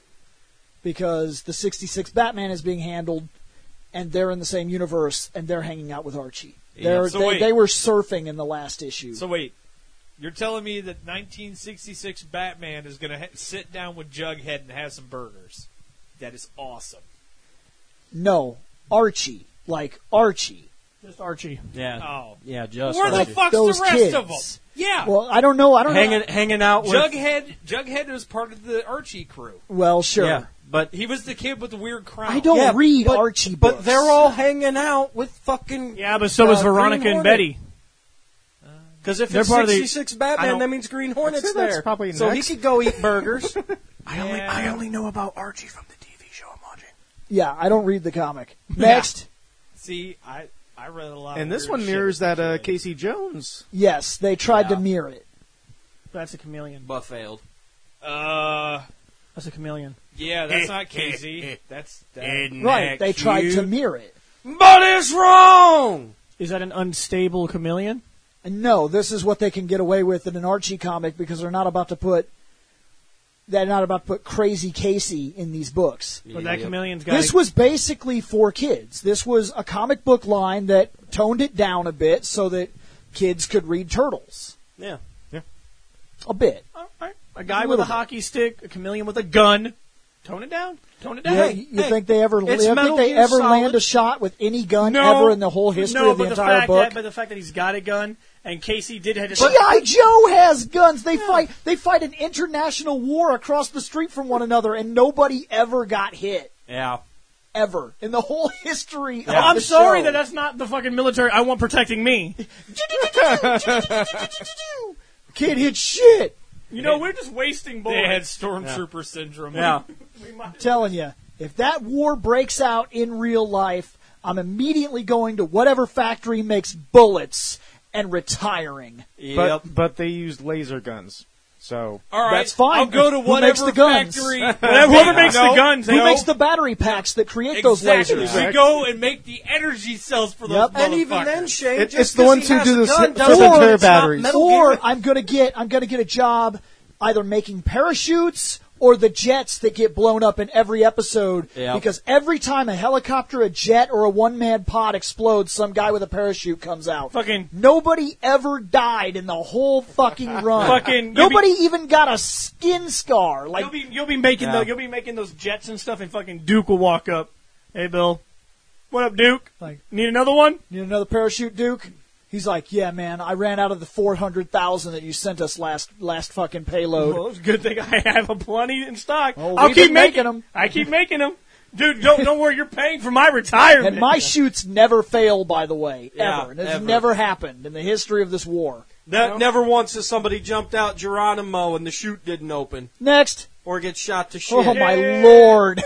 Because the 66 Batman is being handled, and they're in the same universe, and they're hanging out with Archie. Yeah, so wait. They were surfing in the last issue. So wait, you're telling me that 1966 Batman is going to sit down with Jughead and have some burgers? That is awesome. No, Archie. Like Archie. just Archie. Yeah. Oh. Yeah, just Where the Archie. fuck's Those the rest kids. of them? Yeah. Well, I don't know. hanging out with Jughead was part of the Archie crew. Well, sure. Yeah, but He was the kid with the weird crown. I don't Yeah, read but- Archie books. but they're all hanging out with fucking. Yeah, but so was Veronica Green and Hornet. Betty. Because if They're it's part of the- 66 I Batman, don't- that means Green Hornet's I'd say that's there. probably so next. he could go eat burgers. I only know about Archie from the TV show I'm watching. Yeah, I don't read the comic. Next. See, I read a lot. And of this weird one shit mirrors as a that kid. Casey Jones. Yes, they tried to Yeah. mirror it. That's a chameleon. but failed. That's a chameleon. Yeah, that's not Casey. That's that. Right, they tried to mirror it. But it's wrong! Is that an unstable chameleon? And no, this is what they can get away with in an Archie comic because they're not about to put crazy Casey in these books. But that chameleon's got. This was basically for kids. This was a comic book line that toned it down a bit so that kids could read Turtles. Yeah. A bit. a guy a with a little hockey stick, a chameleon with a gun. Tone it down. Tone it down. Yeah, you think they ever? it's You Metal think they Gear ever Solid. land a shot with any gun No. ever in the whole history no, of the but entire fact book? but the fact that he's got a gun and Casey did have to. G.I. Joe has guns. They fight an international war across the street from one another, and nobody ever got hit. Yeah. Ever in the whole history. Of I'm the sorry show. that's not the fucking military I want protecting me. Kid hit shit. You know, we're just wasting They had bullets. Stormtrooper syndrome. Yeah. I'm telling you, if that war breaks out in real life, I'm immediately going to whatever factory makes bullets and retiring. Yep. But they used laser guns. So All right, That's fine. I'll go to Who makes whatever the guns? factory. Whoever makes the guns, Who makes the battery packs that create those Exactly. lasers? We go and make the energy cells for those Yep. motherfuckers. And even then, Shane, It's just the 'cause ones he who has do a the gun s- doesn't Sinclair mean it's not batteries. Metal Or Gear. I'm gonna get a job either making parachutes or the jets that get blown up in every episode. Yep. Because every time a helicopter, a jet, or a one-man pod explodes, some guy with a parachute comes out. Fucking- nobody ever died in the whole fucking run. Fucking- nobody even got a skin scar. Like You'll be making Yeah. you'll be making those jets and stuff, and fucking Duke will walk up. Hey, Bill, what up, Duke? Like- Need another one? need another parachute, Duke? He's like, yeah, man, I ran out of the 400,000 that you sent us last fucking payload. Well, it's a good thing I have a plenty in stock. Oh, I'll we've keep been making 'em. I keep making them, dude. Don't worry, you're paying for my retirement. And my shoots never fail, by the way, Yeah, ever. And it's ever. never happened in the history of this war. Never once has somebody jumped out Geronimo and the chute didn't open. Next. Or get shot to shit. Oh, my Lord.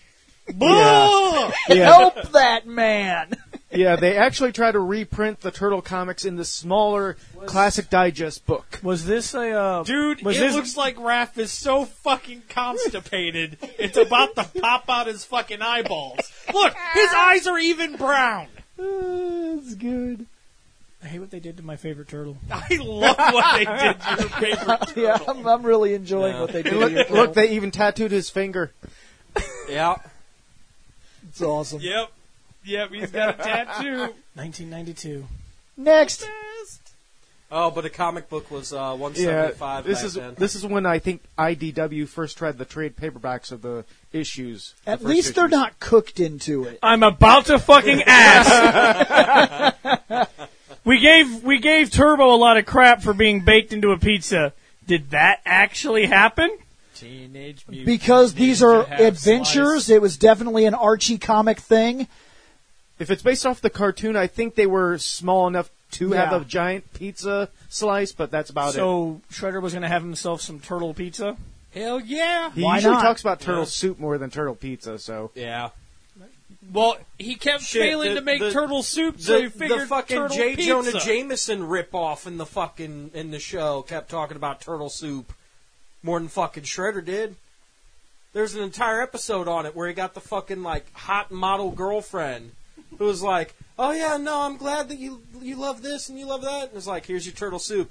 yeah. Help that man. Yeah, they actually try to reprint the Turtle comics in the smaller Classic Digest book. Was this a Dude, Was it this- looks like Raph is so fucking constipated. It's about to pop out his fucking eyeballs. Look, his eyes are even brown. That's good. I hate what they did to my favorite turtle. I love what they did to your favorite turtle. Yeah, I'm really enjoying what they did. to your Look, turtle. they even tattooed his finger. Yeah. It's awesome. Yep, he's got a tattoo. 1992. Next. Oh, but a comic book was $175 then. This is when I think IDW first tried the trade paperbacks of the issues. At least they're not cooked into it. I'm about to fucking ask. We gave Turbo a lot of crap for being baked into a pizza. Did that actually happen? Teenage Mutant Because these Ninja are Half adventures, Slice. it was definitely an Archie comic thing. If it's based off the cartoon, I think they were small enough to Yeah. have a giant pizza slice, but that's about it. So Shredder was going to have himself some turtle pizza? Hell yeah. He Why usually not? talks about turtle soup more than turtle pizza, so. Yeah. Well, he kept failing to make turtle soup, so he figured the fucking turtle J. pizza. Jonah Jameson ripoff in the show kept talking about turtle soup more than fucking Shredder did. There's an entire episode on it where he got the fucking like hot model girlfriend who was like, "Oh yeah, no, I'm glad that you love this and you love that." And it's like, "Here's your turtle soup."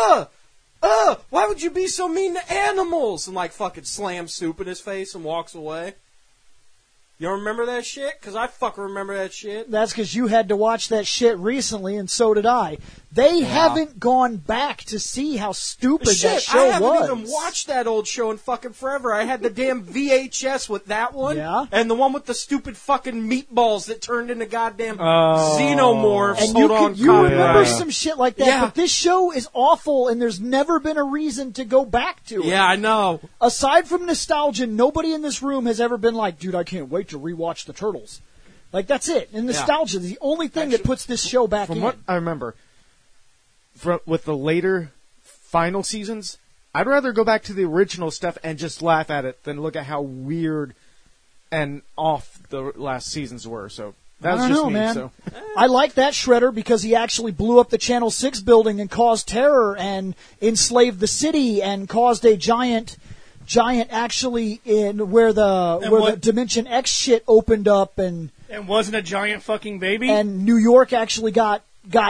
Why would you be so mean to animals? And like fucking slams soup in his face and walks away. You don't remember that shit? Because I fucking remember that shit. That's because you had to watch that shit recently, and so did I. They haven't gone back to see how stupid that Shit, show I haven't was. even watched that old show in fucking forever. I had the damn VHS with that one. Yeah. And the one with the stupid fucking meatballs that turned into goddamn xenomorphs. And Hold you on, remember copyright. some shit like that, Yeah. but this show is awful, and there's never been a reason to go back to it. Yeah, I know. Aside from nostalgia, nobody in this room has ever been like, dude, I can't wait to rewatch the Turtles. Like, that's it. And nostalgia is the only thing that puts this show back From in. what I remember, with the later final seasons, I'd rather go back to the original stuff and just laugh at it than look at how weird and off the last seasons were. So I that's don't just know, me. man. So I like that Shredder because he actually blew up the Channel 6 building and caused terror and enslaved the city and caused a giant actually in where the Dimension X shit opened up and wasn't a giant fucking baby? and New York actually got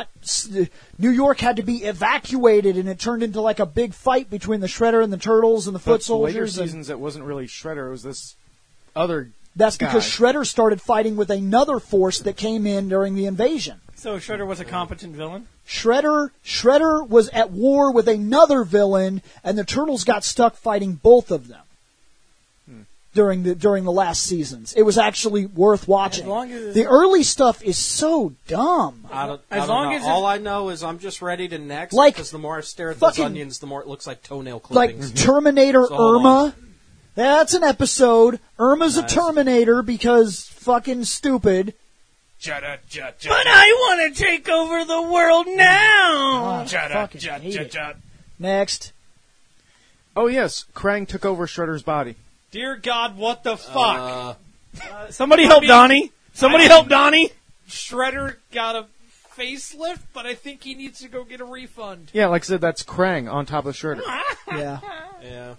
New York had to be evacuated and it turned into like a big fight between the Shredder and the Turtles and the Foot but the later Soldiers. And seasons, it wasn't really Shredder. It was this other. that's because guy. Shredder started fighting with another force that came in during the invasion. So Shredder was a competent villain? Shredder was at war with another villain, and the Turtles got stuck fighting both of them during the last seasons. It was actually worth watching. As long as- The early stuff is so dumb. I don't As know. long as all I know is I'm just ready to next Like, because the more I stare at those fucking- onions, the more it looks like toenail Like clippings. Terminator So hold Irma. on. That's an episode. Irma's Nice. a Terminator because fucking stupid. But I want to take over the world now! Fucking hate it. Next. Oh yes, Krang took over Shredder's body. Dear God, what the fuck? Somebody help Donnie! Somebody help Donnie! Shredder got a facelift, but I think he needs to go get a refund. Yeah, like I said, that's Krang on top of Shredder. Yeah. Yeah.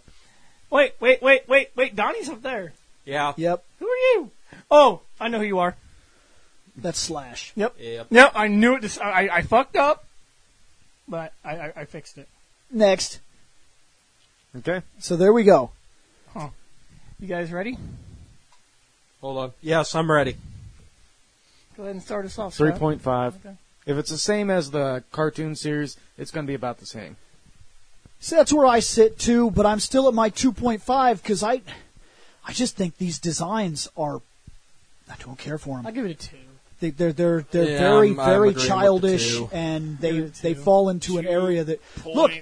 Wait, Donnie's up there. Yeah. Yep. Who are you? Oh, I know who you are. That's Slash. Yep. Yep. Yep, I knew it. I fucked up, but I fixed it. Next. Okay. So there we go. You guys ready? Hold on. Yes, I'm ready. Go ahead and start us off, Scott. 3.5. Okay. If it's the same as the cartoon series, it's going to be about the same. So that's where I sit too, but I'm still at my 2.5 because I just think these designs are. I don't care for them. I'll give it a 2. They're Yeah, very I'm very agreeing with the childish, 2. and Give it a they 2. fall into an area that look.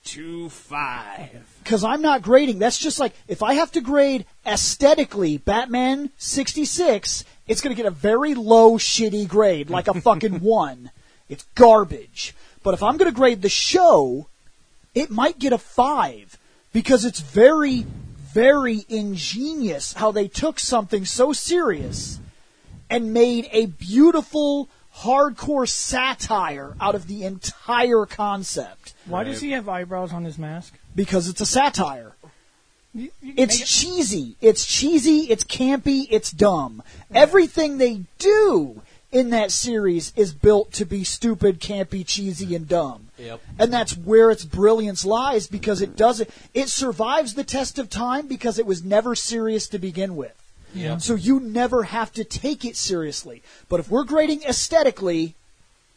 2.25. Because I'm not grading. That's just like if I have to grade aesthetically Batman 66, it's going to get a very low shitty grade, like a fucking 1. It's garbage. But if I'm going to grade the show, it might get a 5 because it's very, very ingenious how they took something so serious and made a beautiful, hardcore satire out of the entire concept. Why does he have eyebrows on his mask? Because it's a satire. You can It's make it- cheesy. It's cheesy. It's campy. It's dumb. Everything they do in that series is built to be stupid, campy, cheesy, and dumb. Yep. And that's where its brilliance lies because it doesn't. It survives the test of time because it was never serious to begin with. Yeah. So you never have to take it seriously. But if we're grading aesthetically,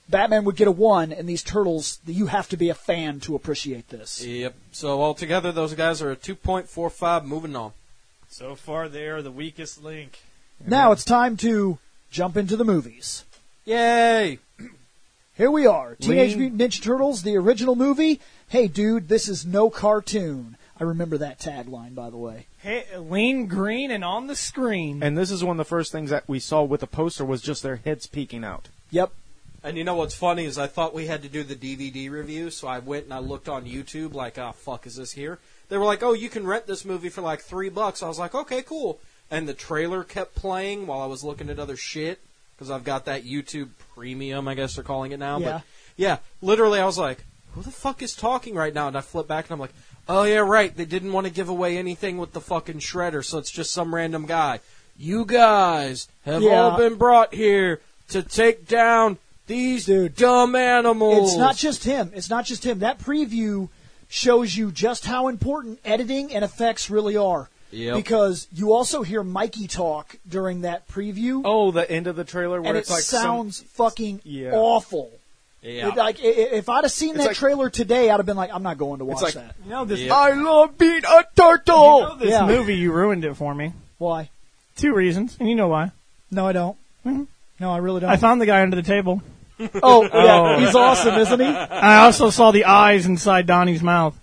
Batman would get a 1, and these Turtles, you have to be a fan to appreciate this. Yep. So altogether, those guys are a 2.45. Moving on. So far, they are the weakest link. Now it's time to jump into the movies. Yay! Here we are. Teenage Mutant Ninja Turtles, the original movie. Hey, dude, this is no cartoon. I remember that tagline, by the way. Hey, lean green and on the screen. And this is one of the first things that we saw with the poster was just their heads peeking out. Yep. And you know what's funny is I thought we had to do the DVD review, so I went and I looked on YouTube like, oh, fuck, is this here? They were like, oh, you can rent this movie for like $3. I was like, okay, cool. And the trailer kept playing while I was looking at other shit, because I've got that YouTube Premium, I guess they're calling it now. Yeah. But yeah, literally I was like, who the fuck is talking right now? And I flip back and I'm like, oh yeah, right, they didn't want to give away anything with the fucking Shredder, so it's just some random guy. You guys have all been brought here to take down these dumb animals. It's not just him. It's not just him. That preview shows you just how important editing and effects really are. Yep. Because you also hear Mikey talk during that preview. Oh, the end of the trailer where and it's it like sounds fucking awful. Yeah. If I'd have seen that like, trailer today, I'd have been like, I'm not going to watch like, that. You know this. I love being a turtle. You know this movie, you ruined it for me. Why? 2 reasons, and you know why. No, I don't. Mm-hmm. No, I really don't. I found the guy under the table. Oh, yeah, he's awesome, isn't he? I also saw the eyes inside Donnie's mouth.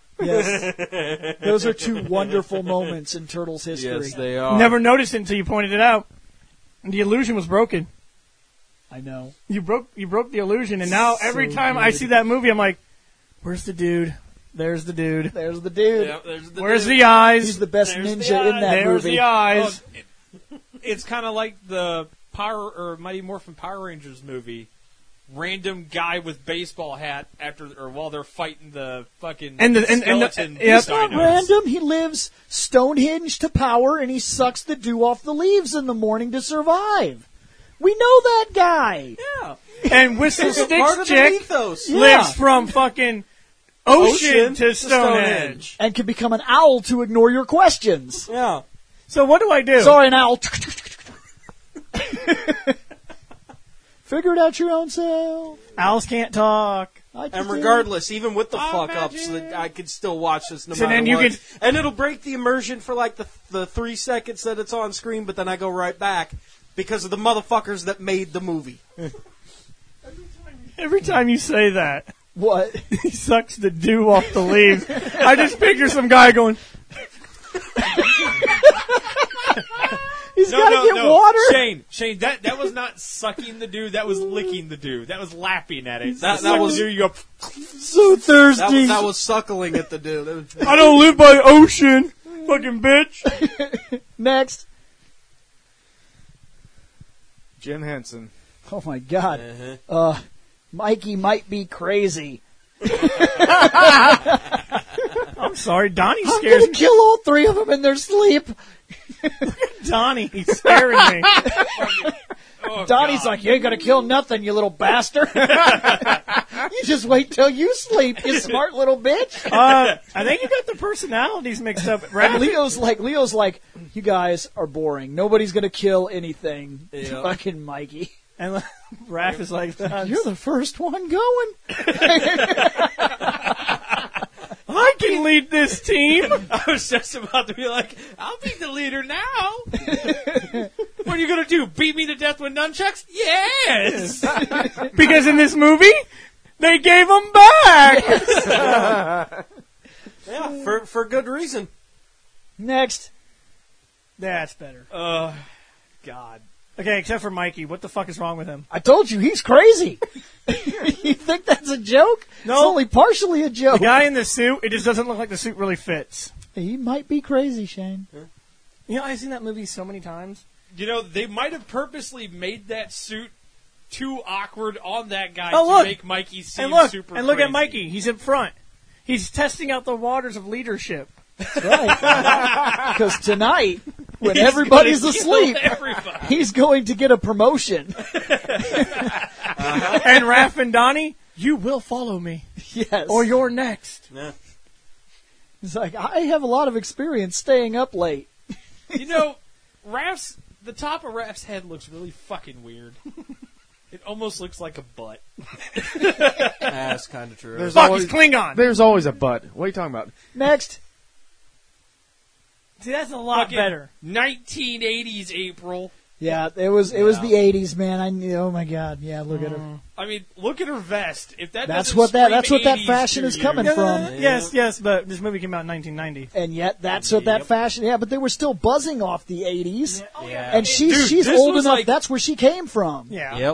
Yes. Those are 2 wonderful moments in Turtles history. Yes, they are. Never noticed it until you pointed it out. And the illusion was broken. I know. You broke the illusion, and now every time I see that movie, I'm like, where's the dude? There's the dude. There's the dude. Yep, there's the Where's dude. the eyes? He's the best There's the ninja in that There's movie. the eyes. It's kind of like the Mighty Morphin Power Rangers movie. Random guy with baseball hat while they're fighting the fucking skeleton. It's not dinos. random. He lives Stonehenge to power, and he sucks the dew off the leaves in the morning to survive. We know that guy. Yeah. And Whistle Part Sticks of the chick ethos. lives from fucking ocean to Stonehenge. And can become an owl to ignore your questions. Yeah. So what do I do? Sorry, an owl. Figure it out your own self. Owls can't talk. And regardless, even with the fuck-ups, I could still watch this no So matter then you what. could- And it'll break the immersion for like the 3 seconds that it's on screen, but then I go right back because of the motherfuckers that made the movie. Every time you say that, What? he sucks the dew off the leaves. I just picture some guy going, He's got to get water. Shane, that was not sucking the dew. That was licking the dew. That was lapping at it. That Suck was- the dew, you go. So thirsty. That was suckling at the dude. I don't live by the ocean, fucking bitch. Next. Jim Henson. Oh my God. Uh-huh. Mikey might be crazy. I'm sorry, Donnie I'm scares gonna me. kill all 3 of them in their sleep. Donnie, he's scaring me. Oh, Donnie's God. like, you ain't gonna kill nothing, you little bastard. You just wait till you sleep, you smart little bitch. I think you got the personalities mixed up. And Right? Leo's like, you guys are boring. Nobody's gonna kill anything. Yeah. Fucking Mikey. And Raph is like, You're the first one going. I can lead this team. I was just about to be like, I'll be the leader now. What are you going to do? Beat me to death with nunchucks? Yes! Because in this movie, they gave them back. Yeah, for good reason. Next. That's better. God. Okay, except for Mikey. What the fuck is wrong with him? I told you, he's crazy. You think that's a joke? No. It's only partially a The joke. guy in the suit, it just doesn't look like the suit really fits. He might be crazy, Shane. You know, I've seen that movie so many times. You know, they might have purposely made that suit too awkward on that guy Oh, to look. make Mikey seem And super look crazy. at Mikey. He's in front. He's testing out the waters of leadership. Right. Because tonight, when He's everybody's gonna kill asleep, everybody. he's going to get a promotion. And Raph and Donnie, you will follow me. Yes. Or you're next. Yeah. He's like, I have a lot of experience staying up late. You know, the top of Raph's head looks really fucking weird. It almost looks like a butt. That's kind of true. There's Fuck, always, he's Klingon. there's always a butt. What are you talking about? Next. See, that's a lot Fucking better. 1980s April. Yeah, it was the 80s, man. I knew. Oh my God. Yeah, look at her. I mean, look at her vest. If that That's doesn't what that. scream That's what that 80s fashion to is you- coming from. Yes, but this movie came out in 1990. And yet, that's what that fashion. Yeah, but they were still buzzing off the 80s. Yeah. And she's Dude, this old was enough. like- That's where she came from. Yeah. Yep.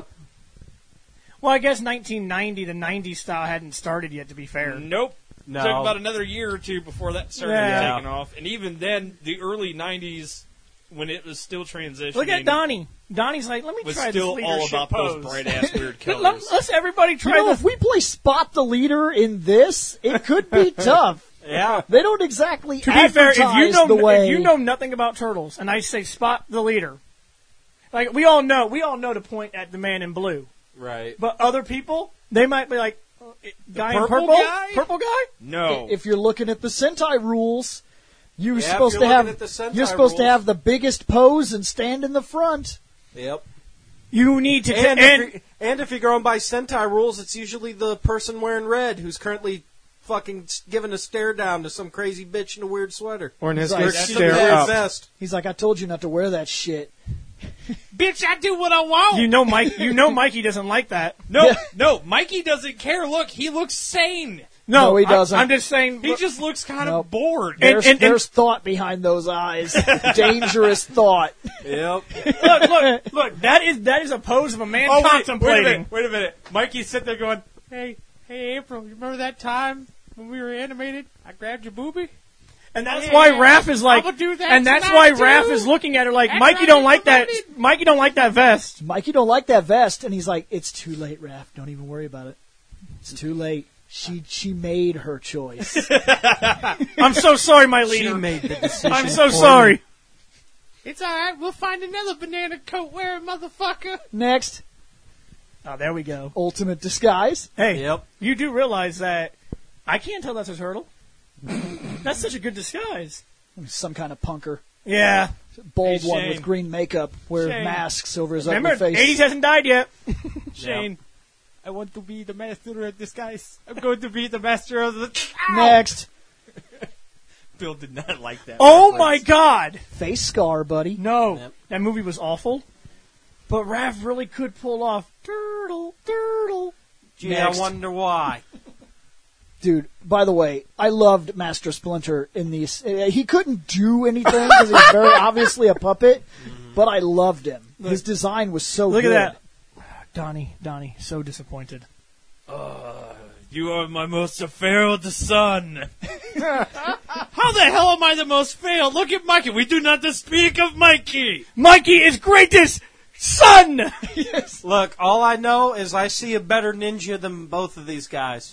Well, I guess 1990, the 90s style hadn't started yet, to be fair. Nope. No. Took about another year or two before that started Yeah. taking off. And even then, the early 90s, when it was still transitioning, Look at Donnie. Donnie's like, let me was try still this all leadership about pose. those bright-ass weird Let, colors. us everybody You try know, the... if we play Spot the Leader in this, it could be tough. Yeah. They don't exactly To be fair, advertise if the way. you know nothing about turtles, and I say Spot the leader, like we all know to point at the man in blue. Right. But other people, they might be like, guy in purple purple, guy? purple guy. No. If you're looking at the Sentai rules, you're Yeah, if supposed you're to have looking at the Sentai you're supposed to rules. have the biggest pose and stand in the front. Yep. You need to And if you're going by Sentai rules, it's usually the person wearing red who's currently fucking giving a stare down to some crazy bitch in a weird sweater. Or in his Right, case, that's stare Some up. vest. He's like, I told you not to wear that shit. Bitch, I do what I want. you know Mikey doesn't like that. No, Yeah. no, Mikey doesn't care. Look, he looks sane. No, he doesn't. I'm just saying. He just looks kind Nope. of bored. There's thought behind those eyes. Dangerous thought. Yep. look. That is a pose of a man Oh, contemplating. wait a minute. Mikey's sitting there going, hey, April, you remember that time when we were animated? I grabbed your boobie? And that's Yeah, why Raph is like, I'ma do that and that's tonight, why Raph too. is looking at her like, That's Mikey right, don't like that. promoted. Mikey don't like that vest. Mikey don't like that vest, and he's like, it's too late, Raph. Don't even worry about it. It's too late. She made her choice. I'm so sorry, my She leader. made the decision. I'm so for sorry. you. It's alright, we'll find another banana coat wearing motherfucker. Next, Oh, there we go. ultimate disguise. Hey, Yep. you do realize that I can't tell that's a turtle. That's such a good disguise. Some kind of punker. Yeah. Bold Hey, one Shane. with green makeup, wear Shane. masks over his Remember, ugly face. 80s hasn't died yet. Shane, I want to be the master of disguise. I'm going to be the master of the... Next, Bill did not like that. Oh reference. my God! face scar, buddy. No, Yep. that movie was awful. But Raph really could pull off turtle. Gee, Next. I wonder why. Dude, by the way, I loved Master Splinter in these. He couldn't do anything because he's very obviously a puppet, but I loved him. His design was so Look good. at that. Donnie, so disappointed. You are my most failed son. How the hell am I the most failed? Look at Mikey. We do not speak of Mikey. Mikey is greatest son! Look, all I know is I see a better ninja than both of these guys.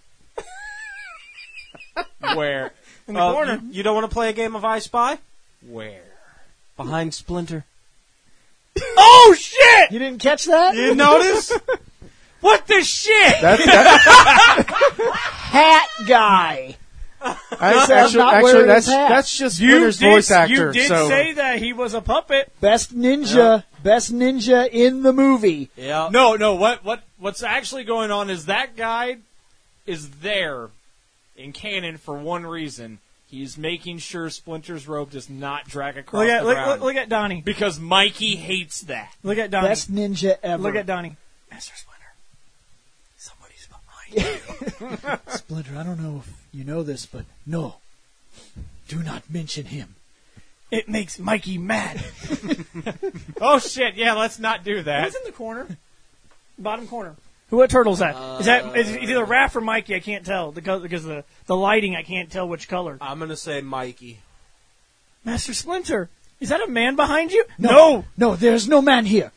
Where? In the corner. You don't want to play a game of I Spy? Where? Behind Splinter. Oh, shit! You didn't catch that? You notice? What the shit? Hat guy. That's I'm not wearing his hat. that's just Splinter's voice actor. You did so say that he was a puppet. Best ninja in the movie. Yeah. No. What's actually going on is that guy is there in canon for one reason. He's making sure Splinter's rope does not drag across the ground. Look at Donnie. Because Mikey hates that. Look at Donnie. Best ninja ever. Look at Donnie. Master Splinter. Somebody's behind you. Splinter. I don't know if you know this, but no, do not mention him. It makes Mikey mad. Oh shit! Yeah, let's not do that. Who's in the corner? Bottom corner. What turtle's that? Is it's either Raph or Mikey? I can't tell because of the lighting. I can't tell which color. I'm going to say Mikey. Master Splinter. Is that a man behind you? No, there's no man here.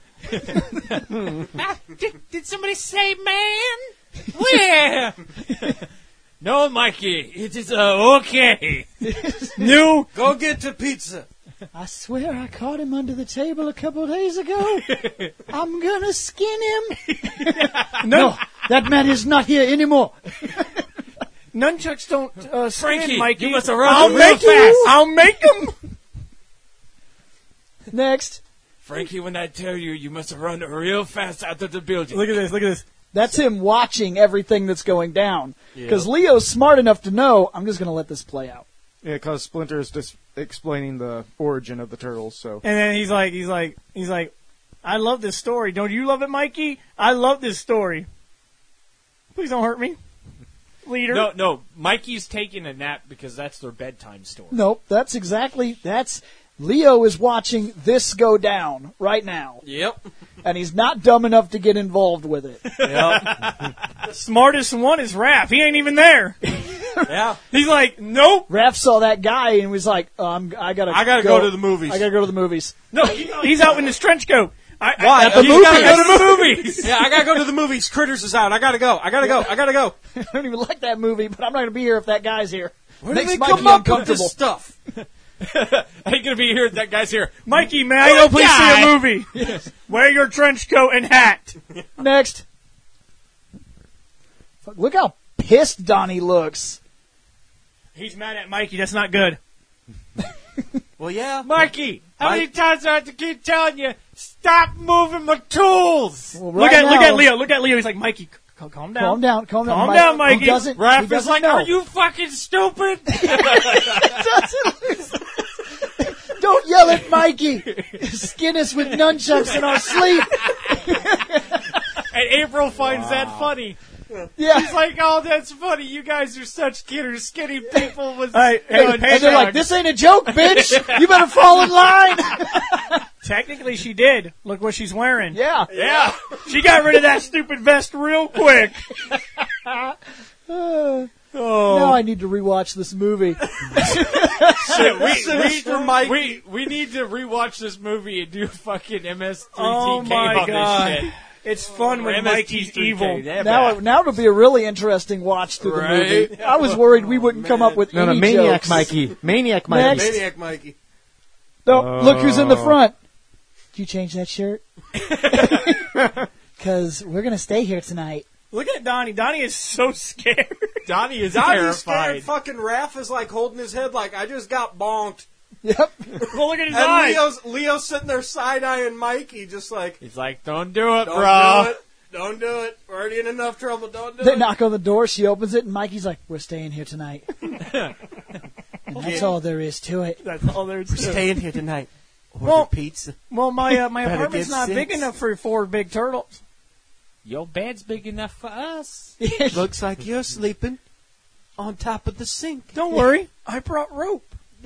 Did somebody say man? Where? No, Mikey. It is okay. No. Go get the pizza. I swear I caught him under the table a couple of days ago. I'm gonna skin him. No, that man is not here anymore. Nunchucks don't Frankie, skin Mikey. you must have run I'll real make fast. I'll make him. Next, Frankie, when I tell you, you must run real fast out of the building. Look at this. Look at this. That's him watching everything that's going down. Because Leo's smart enough to know, I'm just going to let this play out. Yeah, because Splinter is just explaining the origin of the turtles. So, And then he's like, I love this story. Don't you love it, Mikey? I love this story. Please don't hurt me, leader. No. Mikey's taking a nap because that's their bedtime story. Nope, that's Leo is watching this go down right now. Yep. And he's not dumb enough to get involved with it. Yep. The smartest one is Raph. He ain't even there. Yeah. He's like, nope. Raph saw that guy and was like, I gotta go to the movies. I gotta go to the movies. No, he's out in his trench coat. Why? At the You movies. gotta go to the movies. Yeah, I gotta go to the movies. Critters is out. I gotta go. I don't even like that movie, but I'm not gonna be here if that guy's here. Where Makes do they Mikey come up with uncomfortable. this stuff? I ain't gonna be here. That guy's here. Mikey, may I go please see a movie? Yes. Wear your trench coat and hat. Next. Fuck, look how pissed Donnie looks. He's mad at Mikey. That's not good. Well, yeah. Mikey, how many times do I have to keep telling you, stop moving my tools? Well, Look right at now- Leo. He's like, Mikey, calm down. Calm down. Calm down, Mikey. He doesn't, Raph he is doesn't like, know. are you fucking stupid? Don't yell at Mikey. Skin us with nunchucks in our sleep. And April finds that funny. Yeah. He's like, oh, that's funny. You guys are such skinny people with... Hey, And they're like, this ain't a joke, bitch. You better fall in line. Technically, she did. Look what she's wearing. Yeah. Yeah. She got rid of that stupid vest real quick. Now I need to rewatch this movie. We need to rewatch this movie and do fucking MS3TK Oh my on God. this shit. It's fun when Mikey's MST3K, evil. Now it'll be a really interesting watch through the movie. I was worried we wouldn't come up with no, any Maniac jokes. Mikey. Maniac Mikey. Next. Maniac Mikey. No, look who's in the front. Did you change that shirt? Because we're going to stay here tonight. Look at Donnie. Donnie is so scared. Donnie's Donnie's terrified. scared. Fucking Raph is like holding his head like, I just got bonked. Yep. Well, look at his And eyes. Leo's sitting there side-eyeing Mikey just like, He's like, don't do it, don't bro. do it. Don't do it. We're already in enough trouble. Don't do They it. knock on the door. She opens it, and Mikey's like, we're staying here tonight. And that's all there is to it. That's all there's to it. Staying here tonight. Order Well- pizza. Well, my Better apartment's get not 6. big enough for 4 big turtles. Your bed's big enough for us. Looks like you're sleeping on top of the sink. Don't worry. I brought rope.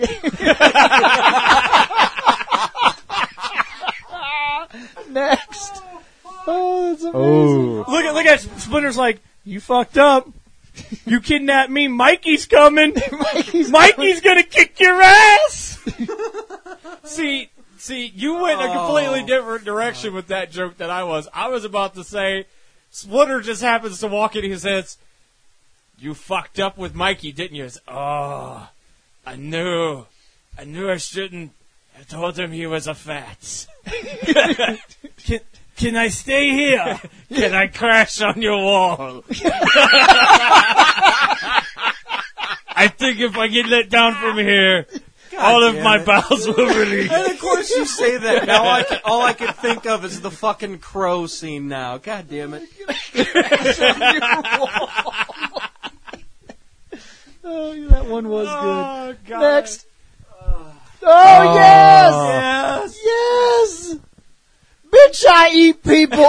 Next. Oh, that's amazing. Oh. Look at Splinter's like, you fucked up. You kidnapped me. Mikey's coming. Mikey's gonna kick your ass. See, you went a completely different direction with that joke than I was. I was about to say, Splinter just happens to walk in and he says, you fucked up with Mikey, didn't you? It's, oh, I knew I shouldn't have told him he was a fat. Can I stay here? Can I crash on your wall? I think if I get let down from here, all of my bowels will release. And of course you say that. Now all I can think of is the fucking crow scene now. God damn it. Oh, that one was Oh, good. God. Next. Oh, yes! Yes. Yes! Bitch, I eat people!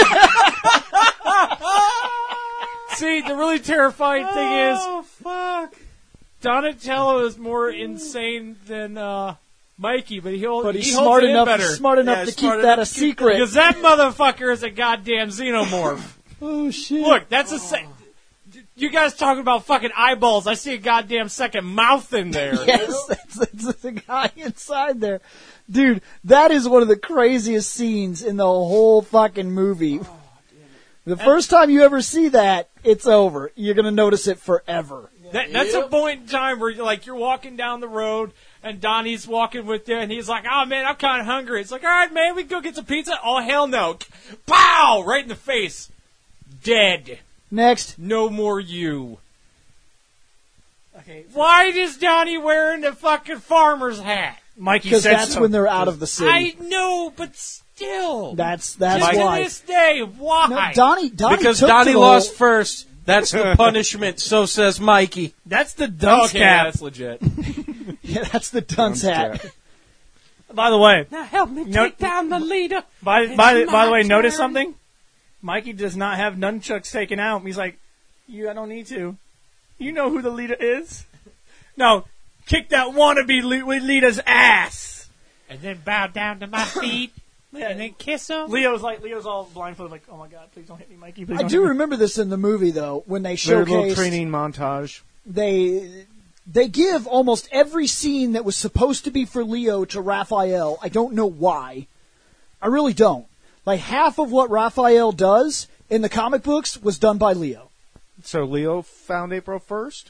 See, the really terrifying thing is, Oh, fuck. Donatello is more insane than Mikey, but But he's he holds smart it in enough, better. smart enough Yeah, to smart keep that enough a to keep secret. Because that motherfucker is a goddamn xenomorph. Oh, shit. Look, that's a you guys talking about fucking eyeballs. I see a goddamn second mouth in there. Yes, that's the guy inside there. Dude, that is one of the craziest scenes in the whole fucking movie. The first time you ever see that, it's over. You're going to notice it forever. That's a point in time where you're walking down the road and Donnie's walking with you and he's like, oh man, I'm kind of hungry. It's like, all right, man, we can go get some pizza. Oh, hell no. Pow! Right in the face. Dead. Next. No more you. Okay. Why is Donnie wearing the fucking farmer's hat? Mikey because said that's so. when they're out of the city. I know, but still. That's To why. this day, why? No, Donnie Because took Donnie to the lost whole- first. That's the punishment. So says Mikey. That's the dunce okay, cap. that's legit. Yeah, that's the dunce hat. By the way, Now help me No- take down the leader. by the my way, notice turn. something? Mikey does not have nunchucks taken out. He's like, I don't need to. You know who the leader is? No, kick that wannabe leader's ass. And then bow down to my feet, and then kiss him. Leo's all blindfolded, like, oh my god, please don't hit me, Mikey. Please I don't do hit me. remember this in the movie though when they Their little showcased. training montage. They give almost every scene that was supposed to be for Leo to Raphael. I don't know why. I really don't. Like half of what Raphael does in the comic books was done by Leo. So Leo found April 1st?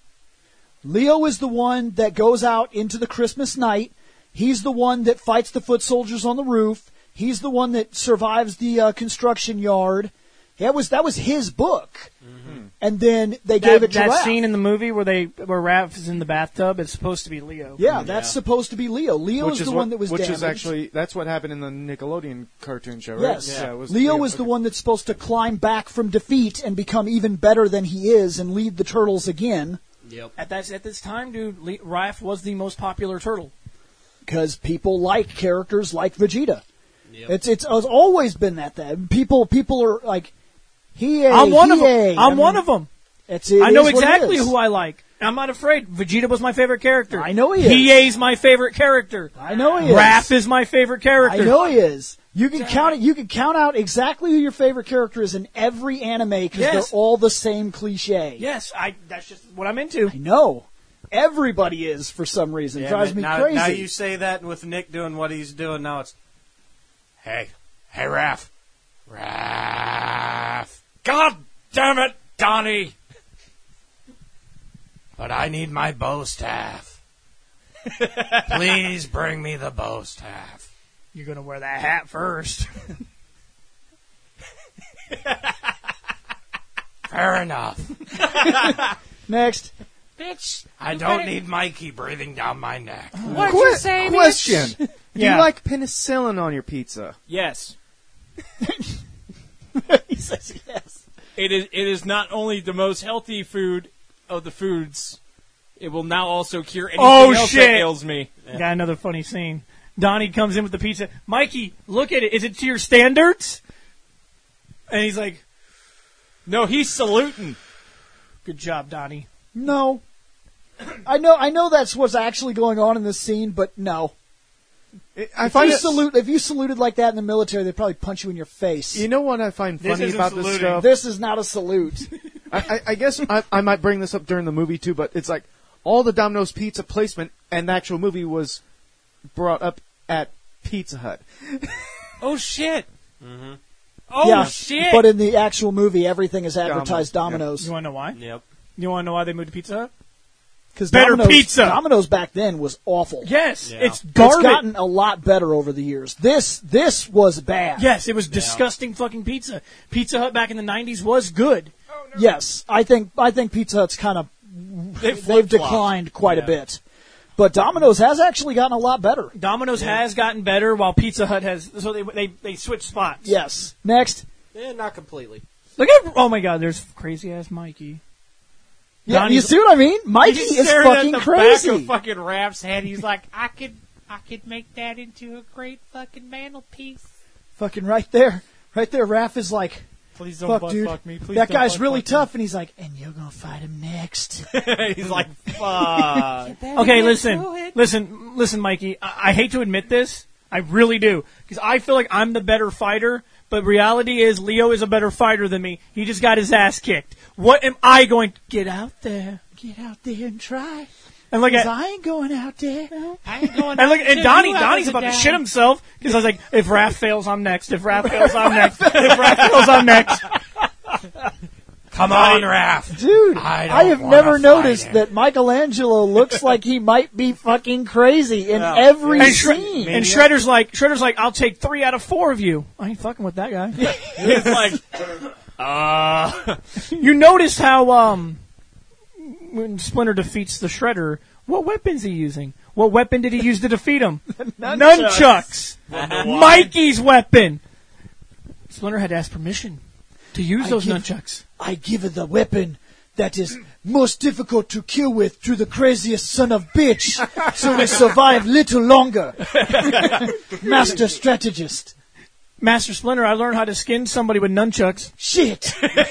Leo is the one that goes out into the Christmas night. He's the one that fights the foot soldiers on the roof. He's the one that survives the construction yard. That was his book. Mm-hmm. And then they gave it to that Raph. scene in the movie where Raph is in the bathtub. It's supposed to be Leo. Yeah, that's supposed to be Leo. Leo is the one that was which damaged. is actually that's what happened in the Nickelodeon cartoon show, right? Yes. Yeah, it was Leo is the one that's supposed to climb back from defeat and become even better than he is and lead the turtles again. Yep. At this time, dude, Raph was the most popular turtle. Because people like characters like Vegeta. Yep. It's always been that. People are like, I'm one of them. I'm one of them. I know exactly who I like. I'm not afraid. Vegeta was my favorite character. I know he is. Hiei's my favorite character. I know he is. Raph is my favorite character. I know he is. You can count it. You can count out exactly who your favorite character is in every anime because Yes. they're all the same cliche. Yes, that's just what I'm into. I know. Everybody is for some reason. Yeah, Drives man, me now, crazy. Now you say that, and with Nick doing what he's doing, now it's, hey, Raph. God damn it, Donnie! But I need my bow staff. Please bring me the bow staff. You're gonna wear that hat first. Fair enough. Next. Bitch, I don't need Mikey breathing down my neck. what'd you say, Question. bitch? Do Yeah. you like penicillin on your pizza? Yes. He says yes. It is not only the most healthy food of the foods, it will now also cure anything else shit. that ails me. Got another funny scene. Donnie comes in with the pizza. Mikey, look at it. Is it to your standards? And he's like, No, he's saluting. "Good job, Donnie." No. I know that's what's actually going on in this scene, but no. I find If you saluted like that in the military, they'd probably punch you in your face. You know what I find This funny isn't about this saluting. stuff? This is not a salute. I guess I might bring this up during the movie too, but it's like all the Domino's pizza placement and the actual movie was brought up at Pizza Hut. Oh, shit. Oh, yeah, shit. but in the actual movie, everything is advertised Domino's. You want to know why? Yep. You want to know why they moved to Pizza Hut? Because Better pizza. Domino's back then was awful. Yes, Yeah. it's It's garbage. gotten a lot better over the years. This was bad. Yes, it was disgusting fucking pizza. Pizza Hut back in the 90s was good. Yes, I think Pizza Hut's kind of they've declined quite a bit, but Domino's has actually gotten a lot better. Domino's has gotten better while Pizza Hut has. So they switched spots. Yes. Next. Not completely. Look at. Oh my God, there's crazy ass Mikey. Yeah, Donnie's- you see what I mean? Mikey He's is staring fucking at the crazy. back of fucking Raph's head. He's like, I could make that into a great fucking mantelpiece. Fucking right there. Raph is like, Please don't fuck, butt dude. fuck me. Please That don't guy's butt really fuck tough, and he's like, and you're gonna fight him next. me. He's like, fuck. Okay, listen, Mikey. I hate to admit this, I really do, because I feel like I'm the better fighter. But reality is, Leo is a better fighter than me. He just got his ass kicked. What am I going to get out there? Get out there and try. And look 'Cause at. I ain't going out there. I ain't going And look, out and till Donnie's you about to have a shit down. himself because I was like, if Raph fails, I'm next. If Raph fails, I'm next. If Raph fails, I'm next. Come on, Raph. Dude, I I don't have wanna never fight noticed him. that Michelangelo looks like he might be fucking crazy in every And, scene. and Shredder's like, I'll take 3 out of 4 of you. I ain't fucking with that guy. He's like, You noticed how when Splinter defeats the Shredder, what weapon's he using? What weapon did he use to defeat him? Nunchucks. Mikey's weapon. Splinter had to ask permission to use those nunchucks. I give the weapon that is most difficult to kill with to the craziest son of bitch, so we survive little longer. Master strategist. Master Splinter, I learned how to skin somebody with nunchucks. Shit.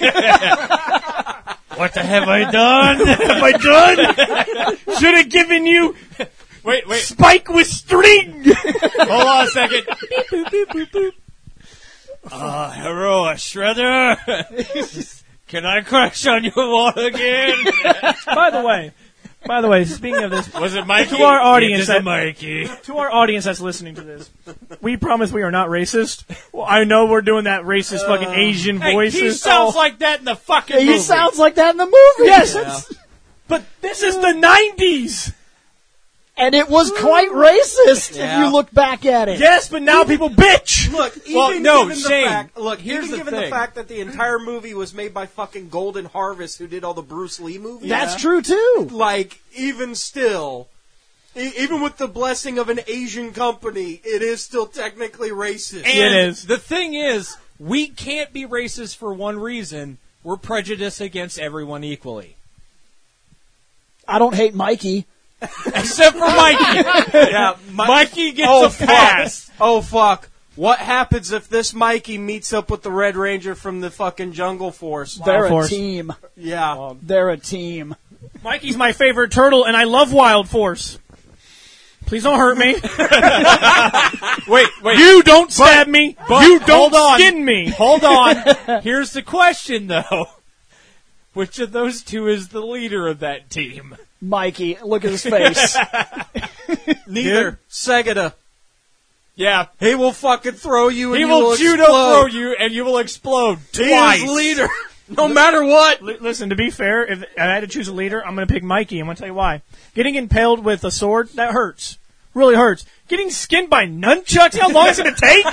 What the have I done? Have I done? Should have given you Wait. spike with string. Hold on a second. Beep, boop, beep, boop, boop. Hello, Shredder. Can I crash on your wall again? By the way, speaking of this, Was it Mikey? to our audience, Mikey. to our audience that's listening to this, we promise we are not racist. Well, I know we're doing that racist fucking Asian Hey, voices. he sounds like that in the fucking movie. He sounds like that in the movie. Yes, but this is the 90s. And it was quite racist if Yeah. you look back at it. Yes, but now people bitch. Look, even Well, no, given Shane, the fact, look, here's even the given thing. the fact that the entire movie was made by fucking Golden Harvest, who did all the Bruce Lee movies. That's true, too. Like, even still, even with the blessing of an Asian company, it is still technically racist. And It is. the thing is, we can't be racist for one reason. We're prejudiced against everyone equally. I don't hate Mikey. Except for Mikey. Yeah, Mikey gets a pass. Oh fuck! What happens if this Mikey meets up with the Red Ranger from the fucking Jungle Force? They're a Force. team. Yeah, They're a team. Mikey's my favorite turtle, and I love Wild Force. Please don't hurt me. Wait. You don't stab me. You don't hold on. skin me. Hold on. Here's the question, though. Which of those two is the leader of that team? Mikey, look at his face. neither. Segata. Yeah. He will fucking throw you and He you will judo explode. throw you, and you will explode He twice. is leader. No matter what. Listen, to be fair, if I had to choose a leader, I'm going to pick Mikey. I'm going to tell you why. Getting impaled with a sword, that hurts. Really hurts. Getting skinned by nunchucks, how long is it going to take?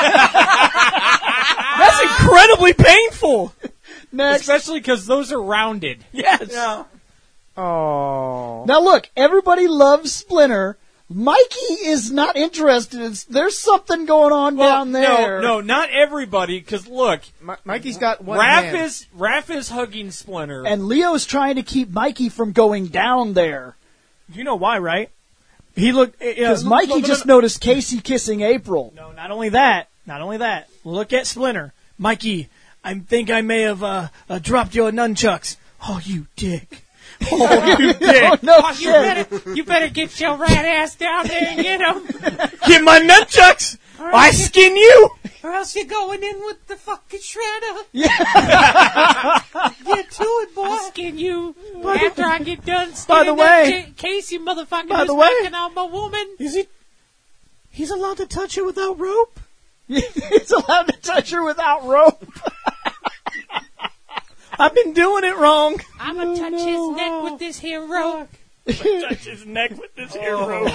That's incredibly painful. Next. Especially because those are rounded. Yes. Yeah. Oh. Now look, everybody loves Splinter. Mikey is not interested. There's something going on down there. No, not everybody, because look, Mikey's got one Raph hand. is hugging Splinter. And Leo's trying to keep Mikey from going down there. You know why, right? He looked... Because Mikey just noticed Casey kissing April. No, not only that. Look at Splinter. Mikey, I think I may have dropped your nunchucks. Oh, you dick. Oh, you dick. Oh, no shit. You better get your rat ass down there and get him. Get my nunchucks. I skin you. Or else you're going in with the fucking shredder. Get to it, boy. I'll skin you after I get done By the skinning way- that Casey motherfucker By the who's way- knocking on my woman. Is he... He's allowed to touch her without rope? He's allowed to touch her without rope. I've been doing it wrong. I'm gonna touch his neck with this here rope. Touch his neck with this hair rope.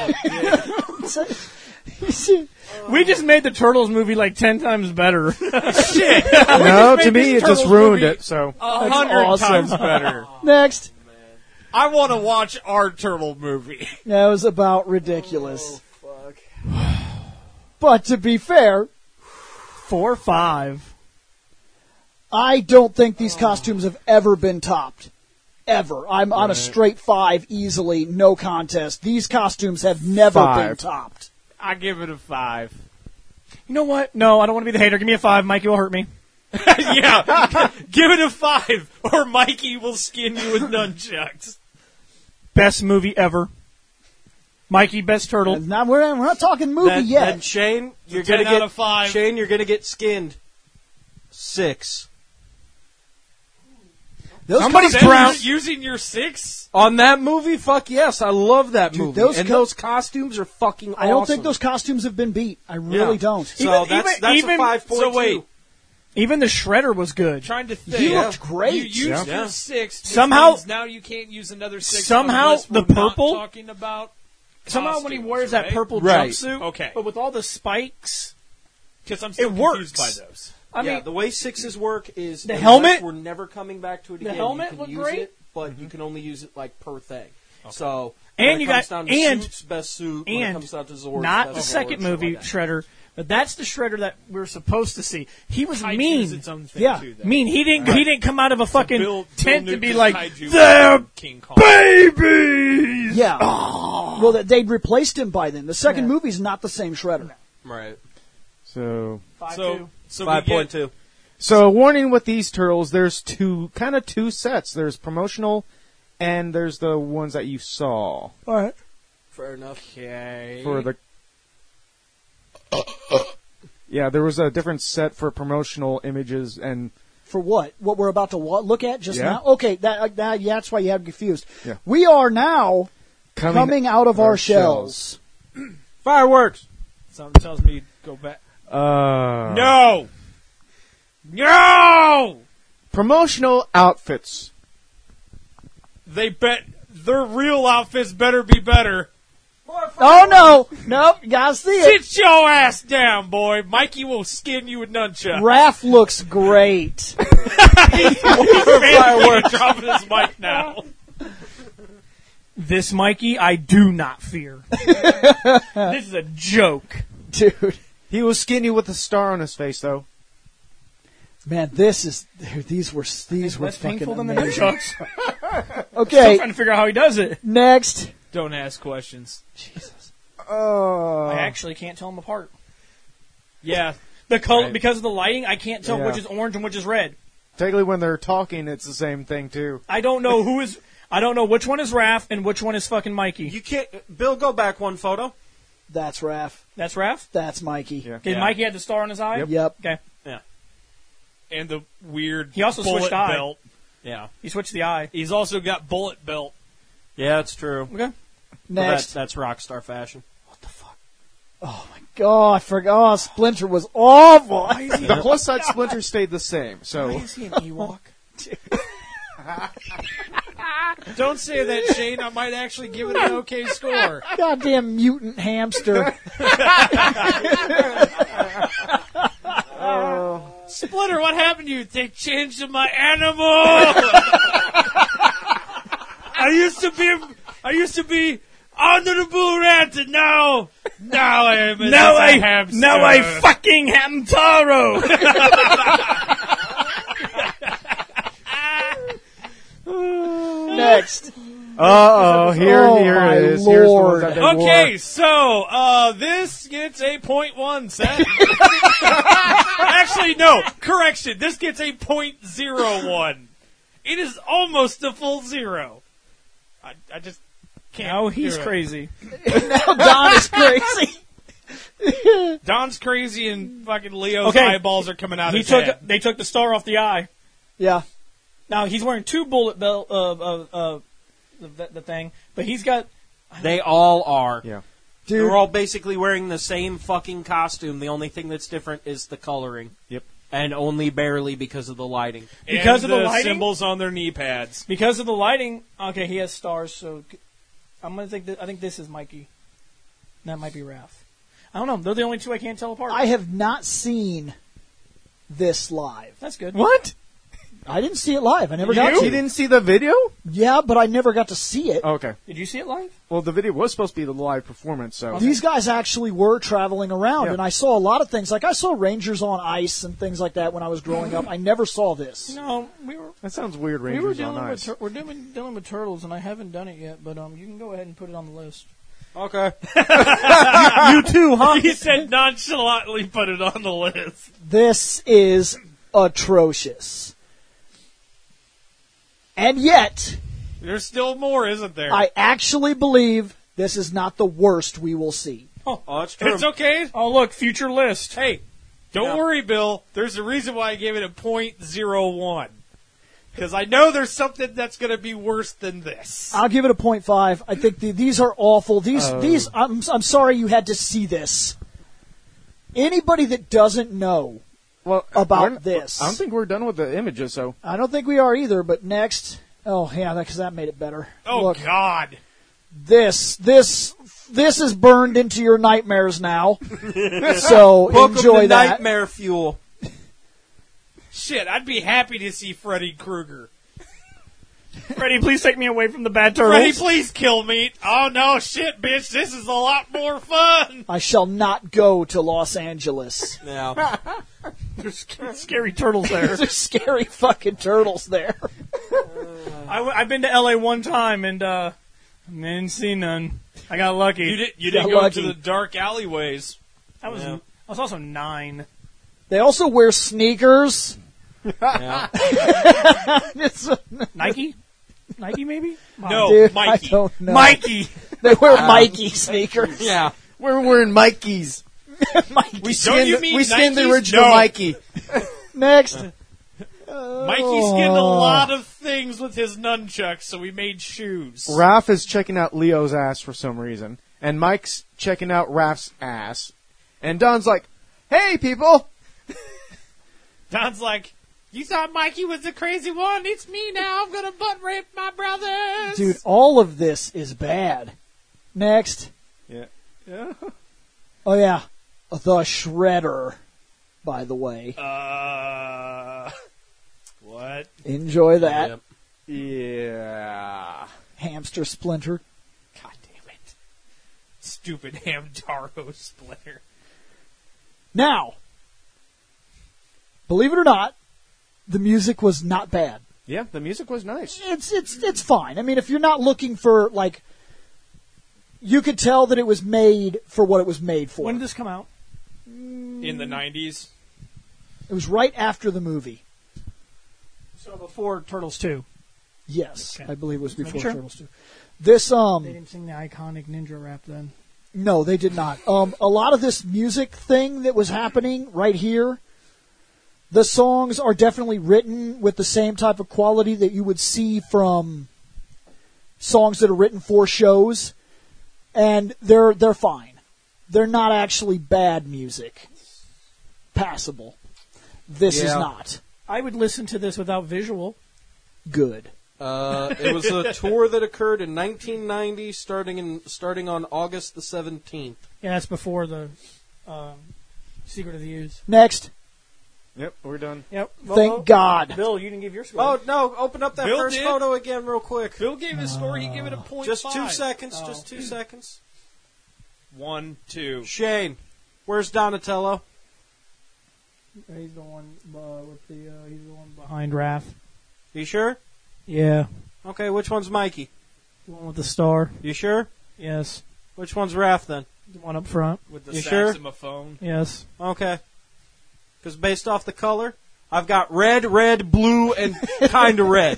Shit. We just made the Turtles movie like 10 times better. No, to me, it just ruined it. So 100 awesome. times better. Next. I want to watch our turtle movie. That was about ridiculous. But to be fair, 4, 5. I don't think these costumes have ever been topped. Ever. I'm on a straight 5 easily, no contest. These costumes have never been 5. topped. I give it a 5. You know what? No, I don't want to be the hater. Give me a 5. Mikey will hurt me. Yeah, give it a 5, or Mikey will skin you with nunchucks. Best movie ever. Mikey, best turtle. And now we're not talking movie Then yet. Shane, you're 10 gonna out get of 5. Shane, you're gonna get skinned. 6. Somebody's Then brown. you're using your 6? On that movie, fuck yes, I love that movie. those and co- those costumes are fucking awesome. I don't think those costumes have been beat. I really Yeah. don't. So Even- that's even- a 5.2. So wait. Even the Shredder was good. Trying to think. He looked great. You used Yeah. your 6. which Somehow- means now you can't use another 6. Somehow unless the we're not purple- talking about Somehow when he costumes, wears right? that purple Right. jumpsuit, Okay. but with all the spikes, Because I'm still It confused works. by those. I Yeah, mean, the way 6s work is The unless helmet- We're never coming back to it the again. helmet you can looked use great. it, but you can only use it like per thing. So And you got down to and suits, best suit. When it and comes down to Zords, not best the Zord, second stuff movie like that. Shredder, but that's the Shredder that we're supposed to see. He was Kaiju mean. is its own thing Yeah. too, though. Mean. He didn't come out of a fucking Bill tent to Newton's be like kaiju they're King Kong. babies. Yeah. Well, they'd replaced him by then. The second movie's not the same Shredder. Right. So, 5-2. So we get 5.2. so warning with these turtles, there's two sets. There's promotional, and there's the ones that you saw All right. Fair enough. okay. for the. Yeah, there was a different set for promotional images, and For what? What we're about to look at just Yeah. now? Okay, that's why you had me confused. Yeah. We are now coming out of our shells. Fireworks. Something tells me to go back. No! No! Promotional outfits. They bet their real outfits better be better. Oh, no. Nope, you gotta see it. Sit your ass down, boy. Mikey will skin you with nunchucks. Raph looks great. Fireworks. Dropping his mic now. This Mikey, I do not fear. This is a joke. Dude. He was skinny with a star on his face, though. Man, these were Less fucking painful than the amazing. nunchucks. Still Okay, trying to figure out how he does it. next. Don't ask questions. I actually can't tell them apart. Yeah. The color Right. because of the lighting, I can't tell Yeah. which is orange and which is red. Technically, when they're talking, it's the same thing too. I don't know who is. I don't know which one is Raph and which one is fucking Mikey. You can't. Bill, go back one photo. That's Raph. That's Raph. That's Mikey. Yeah. Okay, Yeah. Mikey had the star on his eye. Yep. Okay, And the weird He also bullet switched eye. belt. Yeah. he switched the eye. He's also got bullet belt. Yeah, that's true. Okay. Next. That's Rockstar fashion. God, I forgot. Oh, Splinter was awful. The plus side Splinter stayed the same. So Is he an Ewok? Don't say that, Shane. I might actually give it an okay score. Goddamn mutant hamster. Splinter, what happened to you? They changed my animal. I used to be honorable rat, and now I am a hamster. Now I fucking Hamtaro. Next. here Oh, it my is. Here's the ones Lord. that they Okay, wore. so this gets a 0.1 set. Actually, no. Correction. This gets a 0.01. It is almost a full zero. I just can't. Now he's do it. crazy. Now Don is crazy. Don's crazy and fucking Leo's Okay. eyeballs are coming out his They head. took the star off the eye. Yeah. Now he's wearing two bullet belt the thing, but he's got They all are. Yeah. Dude, They're all basically wearing the same fucking costume. The only thing that's different is the coloring. Yep. And only barely because of the lighting. because And of the lighting. symbols on their knee pads. Because of the lighting. Okay, he has stars, so I'm gonna think. I think this is Mikey. That might be Raph. I don't know. They're the only two I can't tell apart. I have not seen this live. That's good. What? I didn't see it live. I never got You to. didn't see the video? Yeah, but I never got to see it. Okay. Did you see it live? Well, the video was supposed to be the live performance, so. These guys actually were traveling around, Yeah. and I saw a lot of things. Like I saw Rangers on Ice and things like that when I was growing up. I never saw this. No, we were. That sounds weird, We were Rangers dealing on with ice. we're dealing with turtles, and I haven't done it yet. But you can go ahead and put it on the list. Okay. You too, huh? He said nonchalantly put it on the list. This is atrocious. And yet, There's still more, isn't there? I actually believe this is not the worst we will see. Oh, that's true. It's okay. Oh, look, future list. Hey, don't Yeah. worry, Bill. There's a reason why I gave it a 0.01. Because I know there's something that's going to be worse than this. I'll give it a 0.5. I think these are awful. These. I'm sorry you had to see this. Anybody that doesn't know, Well, about we're- this. I don't think we're done with the images, so. I don't think we are either. But next, oh yeah, because that made it better. Oh, Look, God. this is burned into your nightmares now. So Welcome enjoy to that. Nightmare Fuel. Shit, I'd be happy to see Freddy Krueger. Freddie, please take me away from the bad turtles. Freddy, please kill me. Oh no, shit, bitch, this is a lot more fun. I shall not go to Los Angeles. Yeah. There's scary turtles there. There's scary fucking turtles there. I've been to L.A. one time and didn't see none. I got lucky. You Got didn't go lucky. to the dark alleyways. I was also 9. They also wear sneakers. Yeah. It's- Nike? Nike, maybe? No, dude, Mikey. I don't know. Mikey! They wear Mikey sneakers. Yeah. We're wearing Mikeys. Mikey. We Don't you mean we skinned the Nikes? original No. Mikey. Next. Mikey skinned a lot of things with his nunchucks, so we made shoes. Raph is checking out Leo's ass for some reason, and Mike's checking out Raph's ass, and Don's like, "Hey, people!" Don's like, you thought Mikey was the crazy one? It's me now. I'm gonna butt rape my brothers. Dude, all of this is bad. Next. Yeah. Oh, yeah. The Shredder, by the way. What? Enjoy that. Yep. Yeah. Hamster Splinter. God damn it. Stupid Hamtaro Splinter. Now, believe it or not, the music was not bad. Yeah, the music was nice. It's fine. I mean, if you're not looking for, like, you could tell that it was made for what it was made for. When did this come out? In the 90s. It was right after the movie. So before Turtles 2. Yes, Okay. I believe it was before Sure. Turtles 2. This, They didn't sing the iconic ninja rap then. no, they did not. A lot of this music thing that was happening right here, the songs are definitely written with the same type of quality that you would see from songs that are written for shows, and they're fine. They're not actually bad music. Passable. This is Yeah. not I would listen to this without visual. good. It was a tour that occurred in 1990, starting on August the 17th. Yeah, that's before the Secret of the Ooze. Next, Yep, we're done. Yep. thank God. Bill, you didn't give your score. Oh no! Open up that Bill first did. photo again, real quick. Bill gave his score. He gave it a .5. Just 2 seconds. Just 2 seconds. 1, 2. Shane, where's Donatello? He's the one he's the one behind Raph. You sure? Yeah. Okay, which one's Mikey? The one with the star. You sure? Yes. Which one's Raph then? The one up front. With the You sure? saxophone. Yes. Okay. Because based off the color, I've got red, blue, and kind of red.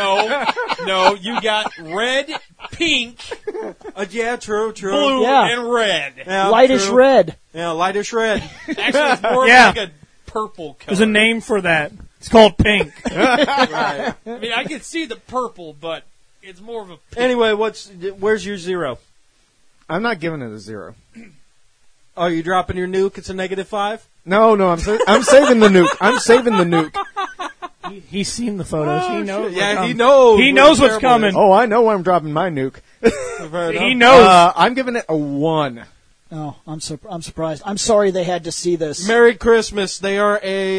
No, you got red, pink, Yeah, true. blue, Yeah. and red. Yeah, Lightish true. red. Yeah, lightish red. Actually, it's more Yeah. like a purple color. There's a name for that. It's called pink. Right. I mean, I can see the purple, but it's more of a pink. Anyway, where's your 0? I'm not giving it a 0. Oh, you dropping your nuke? It's a -5? No, I'm saving the nuke. I'm saving the nuke. He's seen the photos. He knows. Yeah, he knows. He what knows what's terrible coming. Oh, I know I'm dropping my nuke. it is. Fair He enough. knows. I'm giving it a 1. Oh, I'm surprised. I'm sorry they had to see this. Merry Christmas. They are a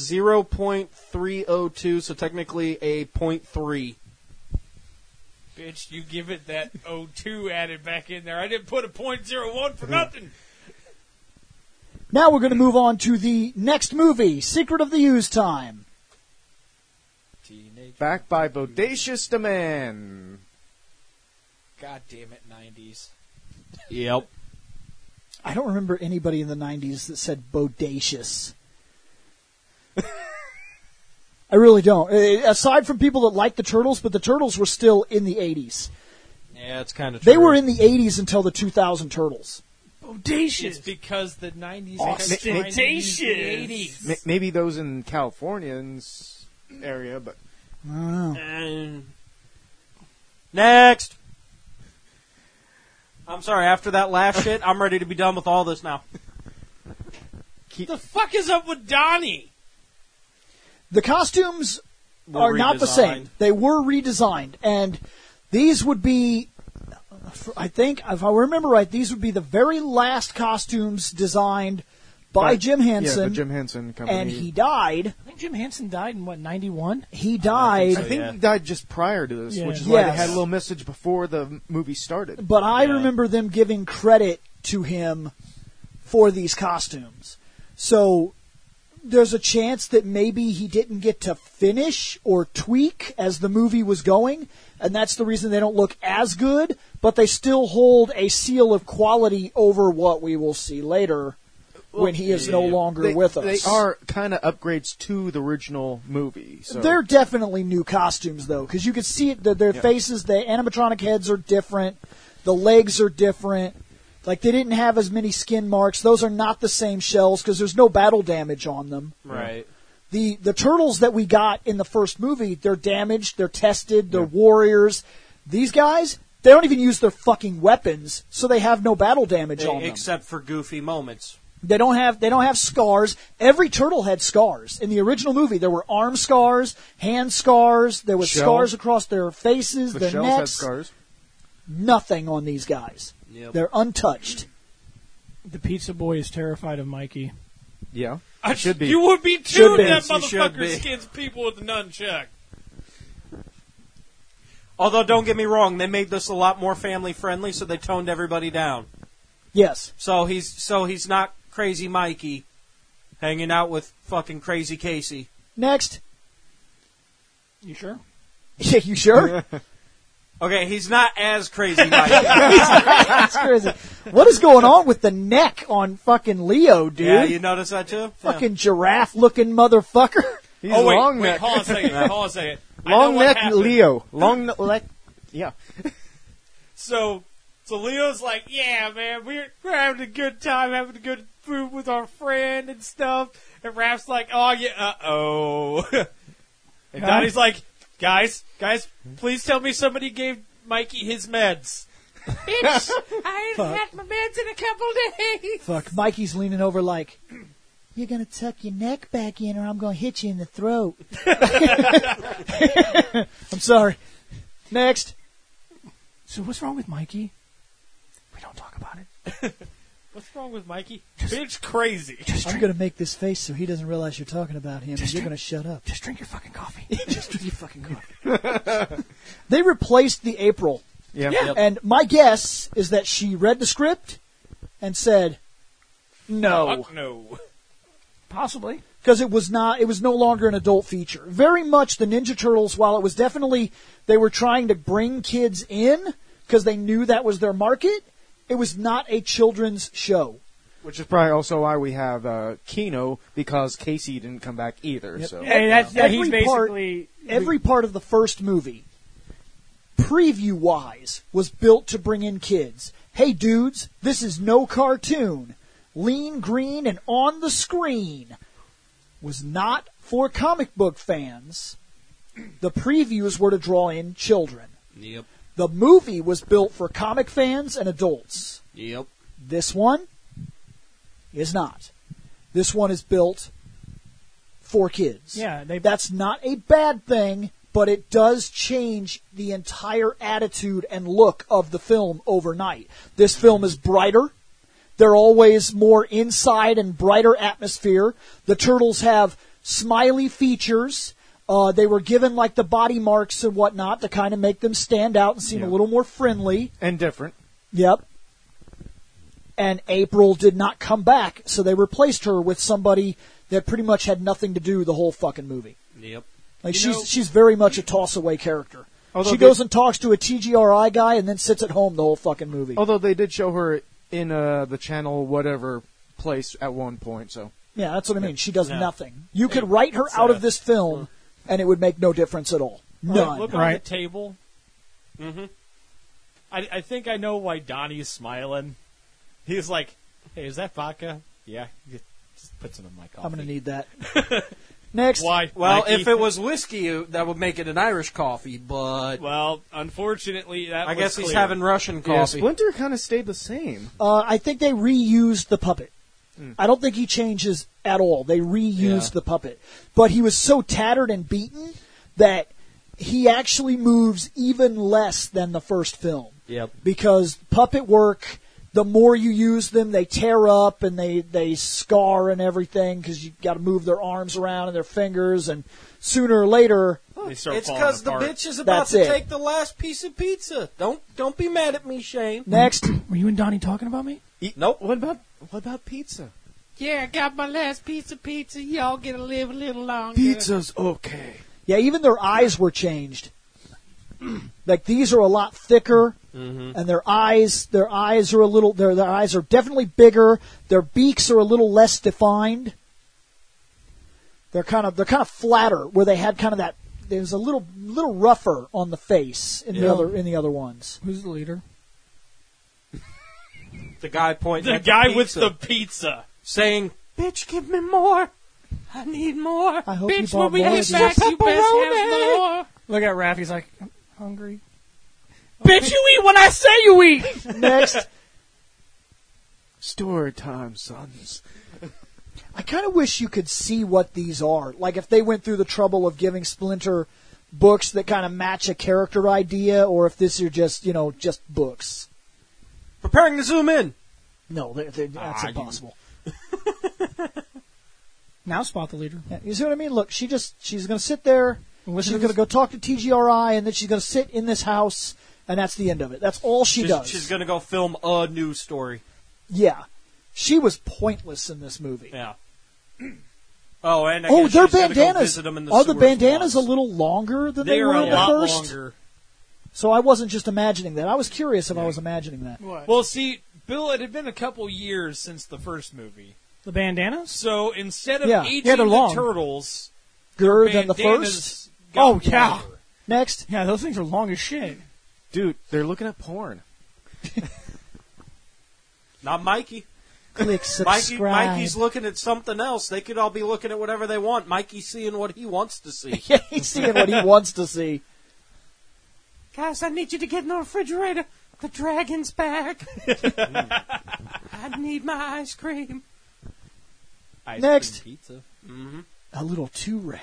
0.302, so technically a 0.3. Bitch, you give it that 02 added back in there. I didn't put a .01 for nothing. Now we're going to move on to the next movie, Secret of the Ooze time. Teenage. Back by Bodacious Demand. God damn it, 90s. Yep. I don't remember anybody in the 90s that said bodacious. I really don't. Aside from people that liked the Turtles, but the Turtles were still in the 80s. Yeah, it's kind of true. They were in the 80s until the 2000 Turtles. Bodacious. It's because the 90s Ostentatious. Maybe those in Californians area, but I don't know. And next. I'm sorry, after that last shit, I'm ready to be done with all this now. The fuck is up with Donnie? The costumes Were are not the same. redesigned. They were redesigned, and these would be, I think, if I remember right, these would be the very last costumes designed by But- Jim Yeah, Henson, the Jim Henson company. and he died. I think Jim Henson died in, 91? He died, I think yeah. he died just prior to this, Yeah. which is why they Yes. had a little message before the movie started. but I Yeah. remember them giving credit to him for these costumes. So there's a chance that maybe he didn't get to finish or tweak as the movie was going, and that's the reason they don't look as good, but they still hold a seal of quality over what we will see later when he is no longer with us. They are kind of upgrades to the original movie. So. They're definitely new costumes, though, because you can see it. Their faces, the animatronic heads are different. The legs are different. Like, they didn't have as many skin marks. Those are not the same shells because there's no battle damage on them. Right. The turtles that we got in the first movie, they're damaged, they're tested, they're warriors. These guys, they don't even use their fucking weapons, so they have no battle damage on them. Except for goofy moments. They don't have scars. Every turtle had scars. In the original movie, there were arm scars, hand scars, there was Shell. scars across their faces, the their shells had necks. scars. Nothing on these guys. Yep. They're untouched. The pizza boy is terrified of Mikey. Yeah. I Should be. You would be too. Should be. That You should motherfucker be. skins people with a nunchuck. Although, don't get me wrong, they made this a lot more family friendly, so they toned everybody down. Yes. So he's not crazy Mikey hanging out with fucking crazy Casey. Next. You sure? Yeah, you sure? Okay, he's not as crazy Mikey. That's crazy. What is going on with the neck on fucking Leo, dude? Yeah, you notice that too? Fucking giraffe-looking motherfucker. He's Oh wait, long wait, neck. hold on a second. Hold on a second. I know Long what neck happened. Leo. Long neck. Yeah. So Leo's like, yeah, man, we're having a good time, having a good food with our friend and stuff. And Raph's like, oh yeah, oh. And Donnie's like, guys, please tell me somebody gave Mikey his meds. Bitch, I ain't had my meds in a couple days. Fuck, Mikey's leaning over like, you're going to tuck your neck back in or I'm going to hit you in the throat. I'm sorry. Next. So what's wrong with Mikey? We don't talk about it. What's wrong with Mikey? Bitch crazy. I'm going to make this face so he doesn't realize you're talking about him and you're going to shut up. Just drink your fucking coffee. Just drink your fucking coffee. They replaced the April. Yeah. Yeah. And my guess is that she read the script and said, no. Fuck no. Possibly. Because it was no longer an adult feature. Very much the Ninja Turtles, while it was definitely, they were trying to bring kids in because they knew that was their market, it was not a children's show. Which is probably also why we have Keno, because Casey didn't come back either. Yep. So Hey, that's Every he's basically Every part of the first movie, preview-wise, was built to bring in kids. Hey, dudes, this is no cartoon. Lean, green, and on the screen. Was not for comic book fans. The previews were to draw in children. Yep. The movie was built for comic fans and adults. Yep. This one is not. This one is built for kids. Yeah, That's not a bad thing, but it does change the entire attitude and look of the film overnight. This film is brighter. They're always more inside and brighter atmosphere. The turtles have smiley features. They were given like the body marks and whatnot to kind of make them stand out and seem a little more friendly. and different. Yep. And April did not come back, so they replaced her with somebody that pretty much had nothing to do the whole fucking movie. Yep. Like You know- she's very much a toss away character. Although She they- goes and talks to a TGRI guy and then sits at home the whole fucking movie. Although they did show her in the channel whatever place at one point. So Yeah, that's what I mean. She does Yeah. nothing. You could write her out of this film, and it would make no difference at all. None. Look on Right. the table. Mm-hmm. I think I know why Donnie's smiling. He was like, hey, is that vodka? Yeah. Just put some in my coffee. I'm going to need that. Next. Why? Well, Mikey? if it was whiskey, that would make it an Irish coffee, but Well, unfortunately, that I was guess he's clear. having Russian yeah, coffee. Splinter kind of stayed the same. I think they reused the puppet. I don't think he changes at all. They reused the puppet. But he was so tattered and beaten that he actually moves even less than the first film. Yep. Because puppet work the more you use them, they tear up and they scar and everything because you got to move their arms around and their fingers, and sooner or later, They start It's falling because the apart. bitch is about That's to it. take the last piece of pizza. Don't be mad at me, Shane. next. Were you and Donnie talking about me? Nope. What about pizza? Yeah, I got my last piece of pizza. Y'all get to live a little longer. Pizza's okay. Yeah, even their eyes were changed. Like these are a lot thicker, and their eyes are a little. Their eyes are definitely bigger. Their beaks are a little less defined. They're kind of flatter, where they had kind of that. There's a little rougher on the face in the other ones. Who's the leader? The guy pointing The at guy the with pizza, the pizza. saying, "Bitch, give me more. I need more." I hope you Bitch, bought when we more get of these. back, you best have more. Look at Raph. He's like, I'm hungry. Bitch, you eat when I say you eat. Next, Story time, sons. I kind of wish you could see what these are. Like if they went through the trouble of giving Splinter books that kind of match a character idea, or if this are just books. Preparing to zoom in. No, that's impossible. Now spot the leader. Yeah, you see what I mean? Look, she's going to sit there. She's going to go talk to TGRI, and then she's going to sit in this house, and that's the end of it. That's all she does. She's going to go film a news story. Yeah, she was pointless in this movie. Yeah. Oh, and I Oh, guess their she's gonna go bandanas. visit them in the Are the sewers bandanas once. a little longer than They they are were a in the lot first? longer. So I wasn't just imagining that. I was curious if I was imagining that. What? Well, see, Bill, it had been a couple years since the first movie. The bandanas? So instead of Yeah. aging Yeah, they're the long. turtles, Girder their than the bandanas first. got Oh, yeah. longer. Next, Yeah, those things are long as shit. Dude, they're looking at porn. Not Mikey. click subscribe. Mikey's looking at something else. They could all be looking at whatever they want. Mikey's seeing what he wants to see. Yeah, he's seeing what he wants to see. Guys, I need you to get in the refrigerator. The dragon's back. I need my ice cream. Ice Next. cream pizza. A little too Raph.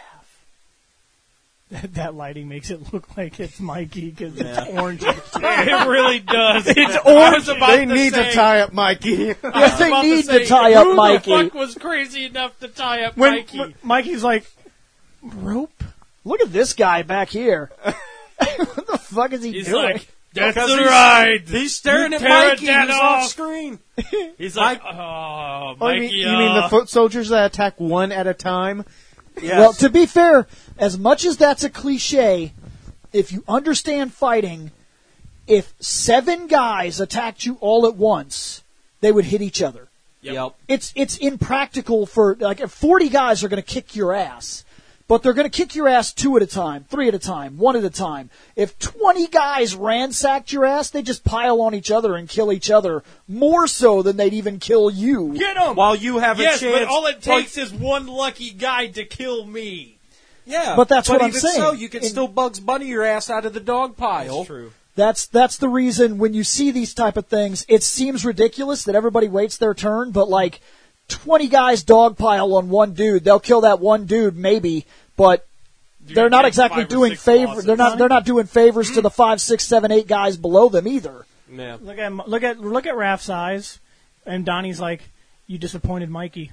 That lighting makes it look like it's Mikey because Yeah. it's orange. It really does. It's orange. They need to tie up Mikey. Yes, they need to tie up Who Mikey. the fuck was crazy enough to tie up when Mikey? Mikey's like, rope? Look at this guy back here. What the fuck is he He's doing? like, that's Because the he's- ride. He's staring You at tear it Mikey dead who's off. off screen. He's like, oh, Oh, Mikey. you mean the foot soldiers that attack one at a time? Yes. Well, to be fair, as much as that's a cliche, if you understand fighting, if 7 guys attacked you all at once, they would hit each other. Yep. It's impractical for, like, if 40 guys are going to kick your ass, but they're going to kick your ass 2 at a time, 3 at a time, 1 at a time. If 20 guys ransacked your ass, they just pile on each other and kill each other more so than they'd even kill you. Get him! While you have yes, a chance. but all it takes is one lucky guy to kill me. Yeah. But that's what I'm even saying. so, you can In- still Bugs Bunny your ass out of the dog pile. True. That's the reason when you see these type of things, it seems ridiculous that everybody waits their turn, but like 20 guys dogpile on one dude, they'll kill that one dude maybe, but they're not get exactly 5 or doing 6 favor. bosses. They're not doing favors to the 5, 6, 7, 8 guys below them either. Yeah. Look at Raph's eyes, and Donnie's like, "You disappointed Mikey.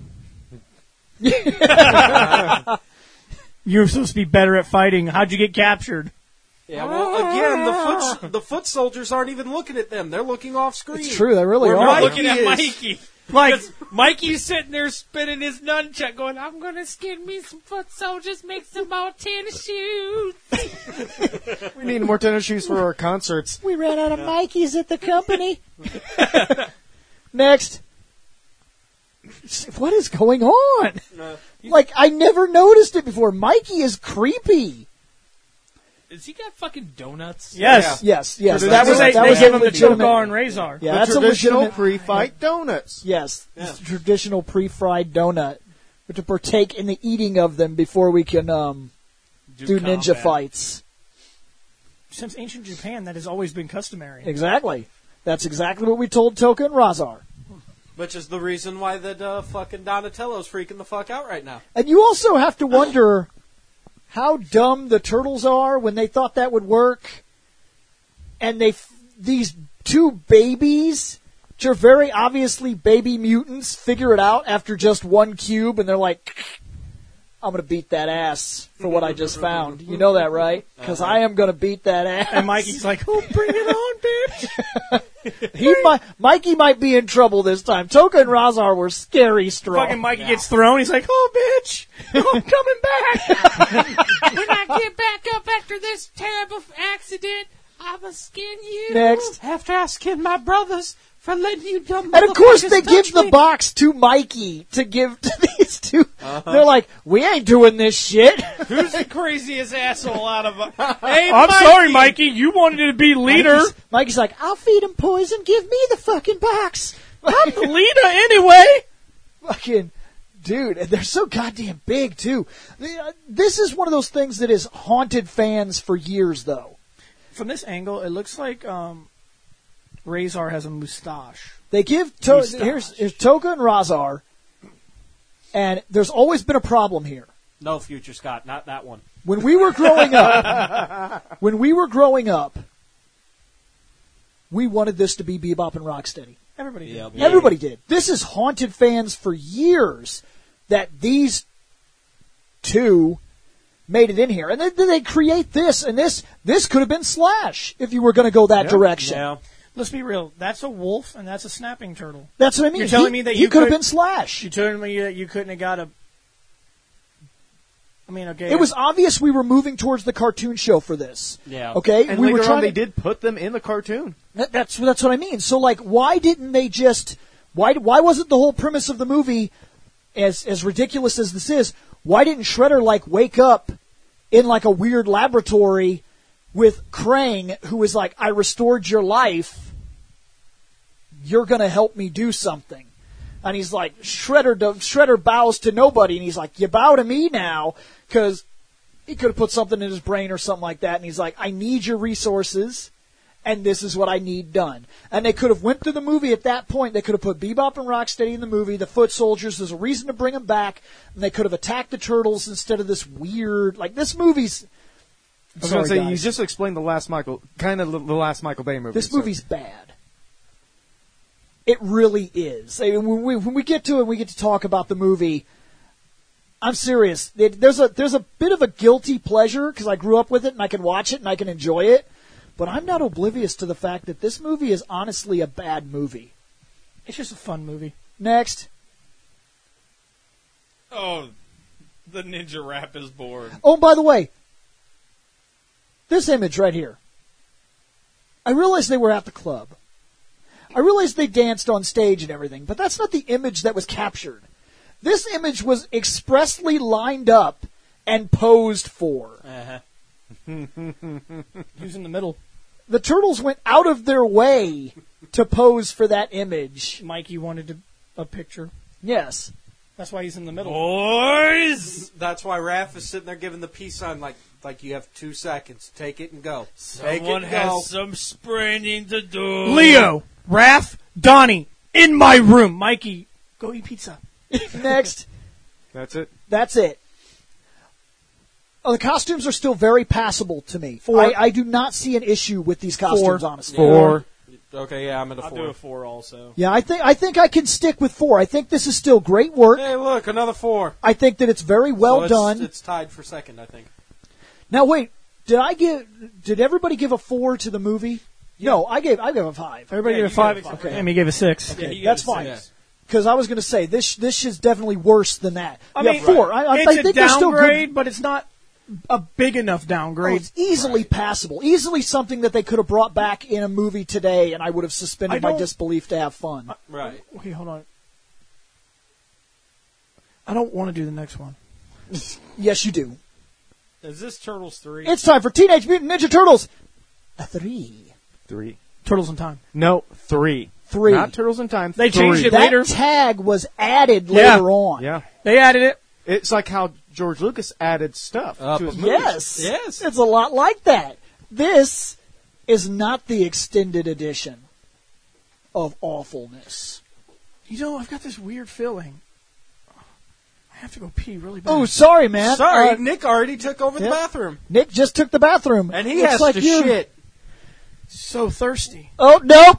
You're supposed to be better at fighting. How'd you get captured?" Yeah, well, again, the foot soldiers aren't even looking at them. They're looking off screen. It's true, they really Where are. We're Mikey looking at is- Mikey. Like, Because Mikey's sitting there spinning his nunchuck going, I'm going to skin me some foot soldiers, make some more tennis shoes. We need more tennis shoes for our concerts. We ran out of Mikeys at the company. Next. What is going on? Like, I never noticed it before. Mikey is creepy. Has he got fucking donuts? yes, Yes. that was a him the legitimate. Chokar and Razor. Yeah, The that's a traditional legitimate. pre-fight donuts. Yes, it's a traditional pre-fried donut. We have to partake in the eating of them before we can do ninja combat. fights. Since ancient Japan, that has always been customary. Exactly. That's exactly what we told Toka and Razar. Which is the reason why that fucking Donatello's freaking the fuck out right now. And you also have to wonder how dumb the turtles are when they thought that would work. And these 2 babies which are very obviously baby mutants, figure it out after just one cube, and they're like, I'm going to beat that ass for what I just found. You know that, right? Because I am going to beat that ass. And Mikey's like, oh, bring it on, bitch. Mikey might be in trouble this time. Toka and Razar were scary strong. Fucking Mikey gets thrown. He's like, oh, bitch. I'm coming back. When I get back up after this terrible accident, I'ma skin you. Next. After I skinned my brothers for letting you dumb And of course, they motherfuckers give touch the me. box to Mikey to give to these two. They're like, we ain't doing this shit. Who's the craziest asshole out of? Hey, I'm sorry, Mikey. You wanted to be leader. Mikey's like, I'll feed him poison. Give me the fucking box. I'm the leader anyway. Fucking dude, and they're so goddamn big too. This is one of those things that has haunted fans for years, though. From this angle, it looks like Razor has a mustache. They give here's Toka and Razar, and there's always been a problem here. No, Future Scott, not that one. When we were growing up, we wanted this to be Bebop and Rocksteady. Everybody did. Everybody did. This has haunted fans for years that these two made it in here. And then they create this, and this could have been Slash if you were going to go that direction. Yeah. Let's be real. That's a wolf, and that's a snapping turtle. That's what I mean. You're telling me that he you could have could- been Slash. You telling me that you couldn't have got a... I mean, okay. It was obvious we were moving towards the cartoon show for this. Yeah. Okay? And we later were trying on, they to, did put them in the cartoon. That's what I mean. So, like, why didn't they just... Why wasn't the whole premise of the movie, as ridiculous as this is, why didn't Shredder, like, wake up in, like, a weird laboratory with Krang, who is like, I restored your life, you're going to help me do something. And he's like, Shredder bows to nobody, and he's like, you bow to me now, because he could have put something in his brain or something like that, and he's like, I need your resources, and this is what I need done. And they could have went through the movie at that point. They could have put Bebop and Rocksteady in the movie, the Foot Soldiers. There's a reason to bring them back, and they could have attacked the Turtles instead of this weird, like, this movie's... I was going to say, you guys. just explained the last Michael Bay movie. This so- movie's bad. It really is. I mean, when we get to it, we get to talk about the movie. I'm serious. There's a bit of a guilty pleasure because I grew up with it and I can watch it and I can enjoy it. But I'm not oblivious to the fact that this movie is honestly a bad movie. It's just a fun movie. Next. Oh, the ninja rap is born. Oh, by the way, this image right here. I realized they were at the club. I realized they danced on stage and everything, but that's not the image that was captured. This image was expressly lined up and posed for. Uh-huh. Who's in the middle? The Turtles went out of their way to pose for that image. Mikey wanted a picture. Yes. That's why he's in the middle. Boys! That's why Raph is sitting there giving the peace sign like you have 2 seconds. Take it and go. Take it Someone and go. has some spraining to do. Leo, Raph, Donnie, in my room. Mikey, go eat pizza. Next. That's it. That's it. Oh, the costumes are still very passable to me. 4. I do not see an issue with these costumes, 4. honestly. 4. Okay, yeah, I'm at a I'll 4. do a 4 also. Yeah, I think I can stick with 4. I think this is still great work. Hey, look, another 4. I think that it's very well So done. It's tied for second, I think. Now wait, did everybody give a 4 to the movie? No, I gave a 5. Everybody Yeah, gave a you 5. gave a 5. Okay. Amy gave a 6. Okay, he gave that's a fine. 6. Because I was going to say this is definitely worse than that. I yeah, mean, 4. I it's think a they're still downgrade, good. but it's not a big enough Oh, downgrade. it's easily passable. Easily something that they could have brought back in a movie today, and I would have suspended my don't- disbelief to have fun. Right. Okay, hold on. I don't want to do the next one. Yes, you do. Is this Turtles 3? It's time for Teenage Mutant Ninja Turtles. A 3. 3. Turtles in Time. No, 3. 3. Not Turtles in Time. They 3. changed it That later. tag was added Yeah. later on. Yeah. They added it. It's like how George Lucas added stuff Up. to his movies. Yes. Yes. It's a lot like that. This is not the extended edition of awfulness. You know, I've got this weird feeling. I have to go pee really bad. Oh, sorry, man. Sorry, Nick already took over the yeah. bathroom. Nick just took the bathroom. And he Looks has like to you. shit. So thirsty. Oh, nope.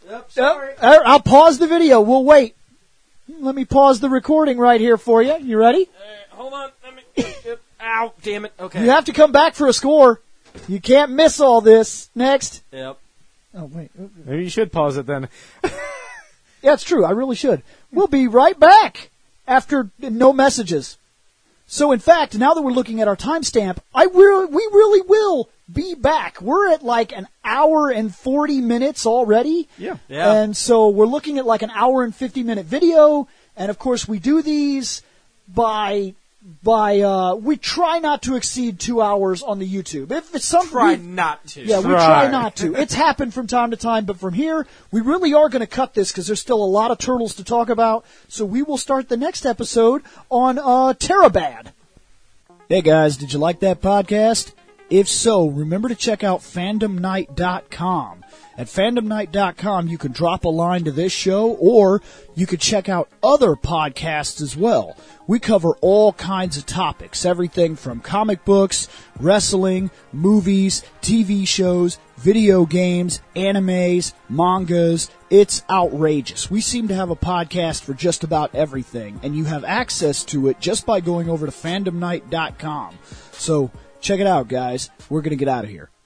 Yep, sorry. I'll pause the video. We'll wait. Let me pause the recording right here for you. You ready? Hold on. Let me. Ow, damn it. Okay. You have to come back for a score. You can't miss all this. Next. Yep. Oh, wait. Maybe you should pause it then. Yeah, it's true. I really should. We'll be right back after no messages. So, in fact, now that we're looking at our timestamp, we really will be back. We're at like an hour and 40 minutes already. Yeah. And so we're looking at like an hour and 50-minute video. And, of course, we do these by we try not to exceed 2 hours on the YouTube. If it's something Try not to. Yeah, we try not to. It's happened from time to time, but from here, we really are going to cut this because there's still a lot of turtles to talk about. So we will start the next episode on Terabad. Hey guys, did you like that podcast? If so, remember to check out fandomnight.com. At fandomnight.com, you can drop a line to this show, or you could check out other podcasts as well. We cover all kinds of topics, everything from comic books, wrestling, movies, TV shows, video games, animes, mangas. It's outrageous. We seem to have a podcast for just about everything, and you have access to it just by going over to fandomnight.com. So check it out, guys. We're going to get out of here.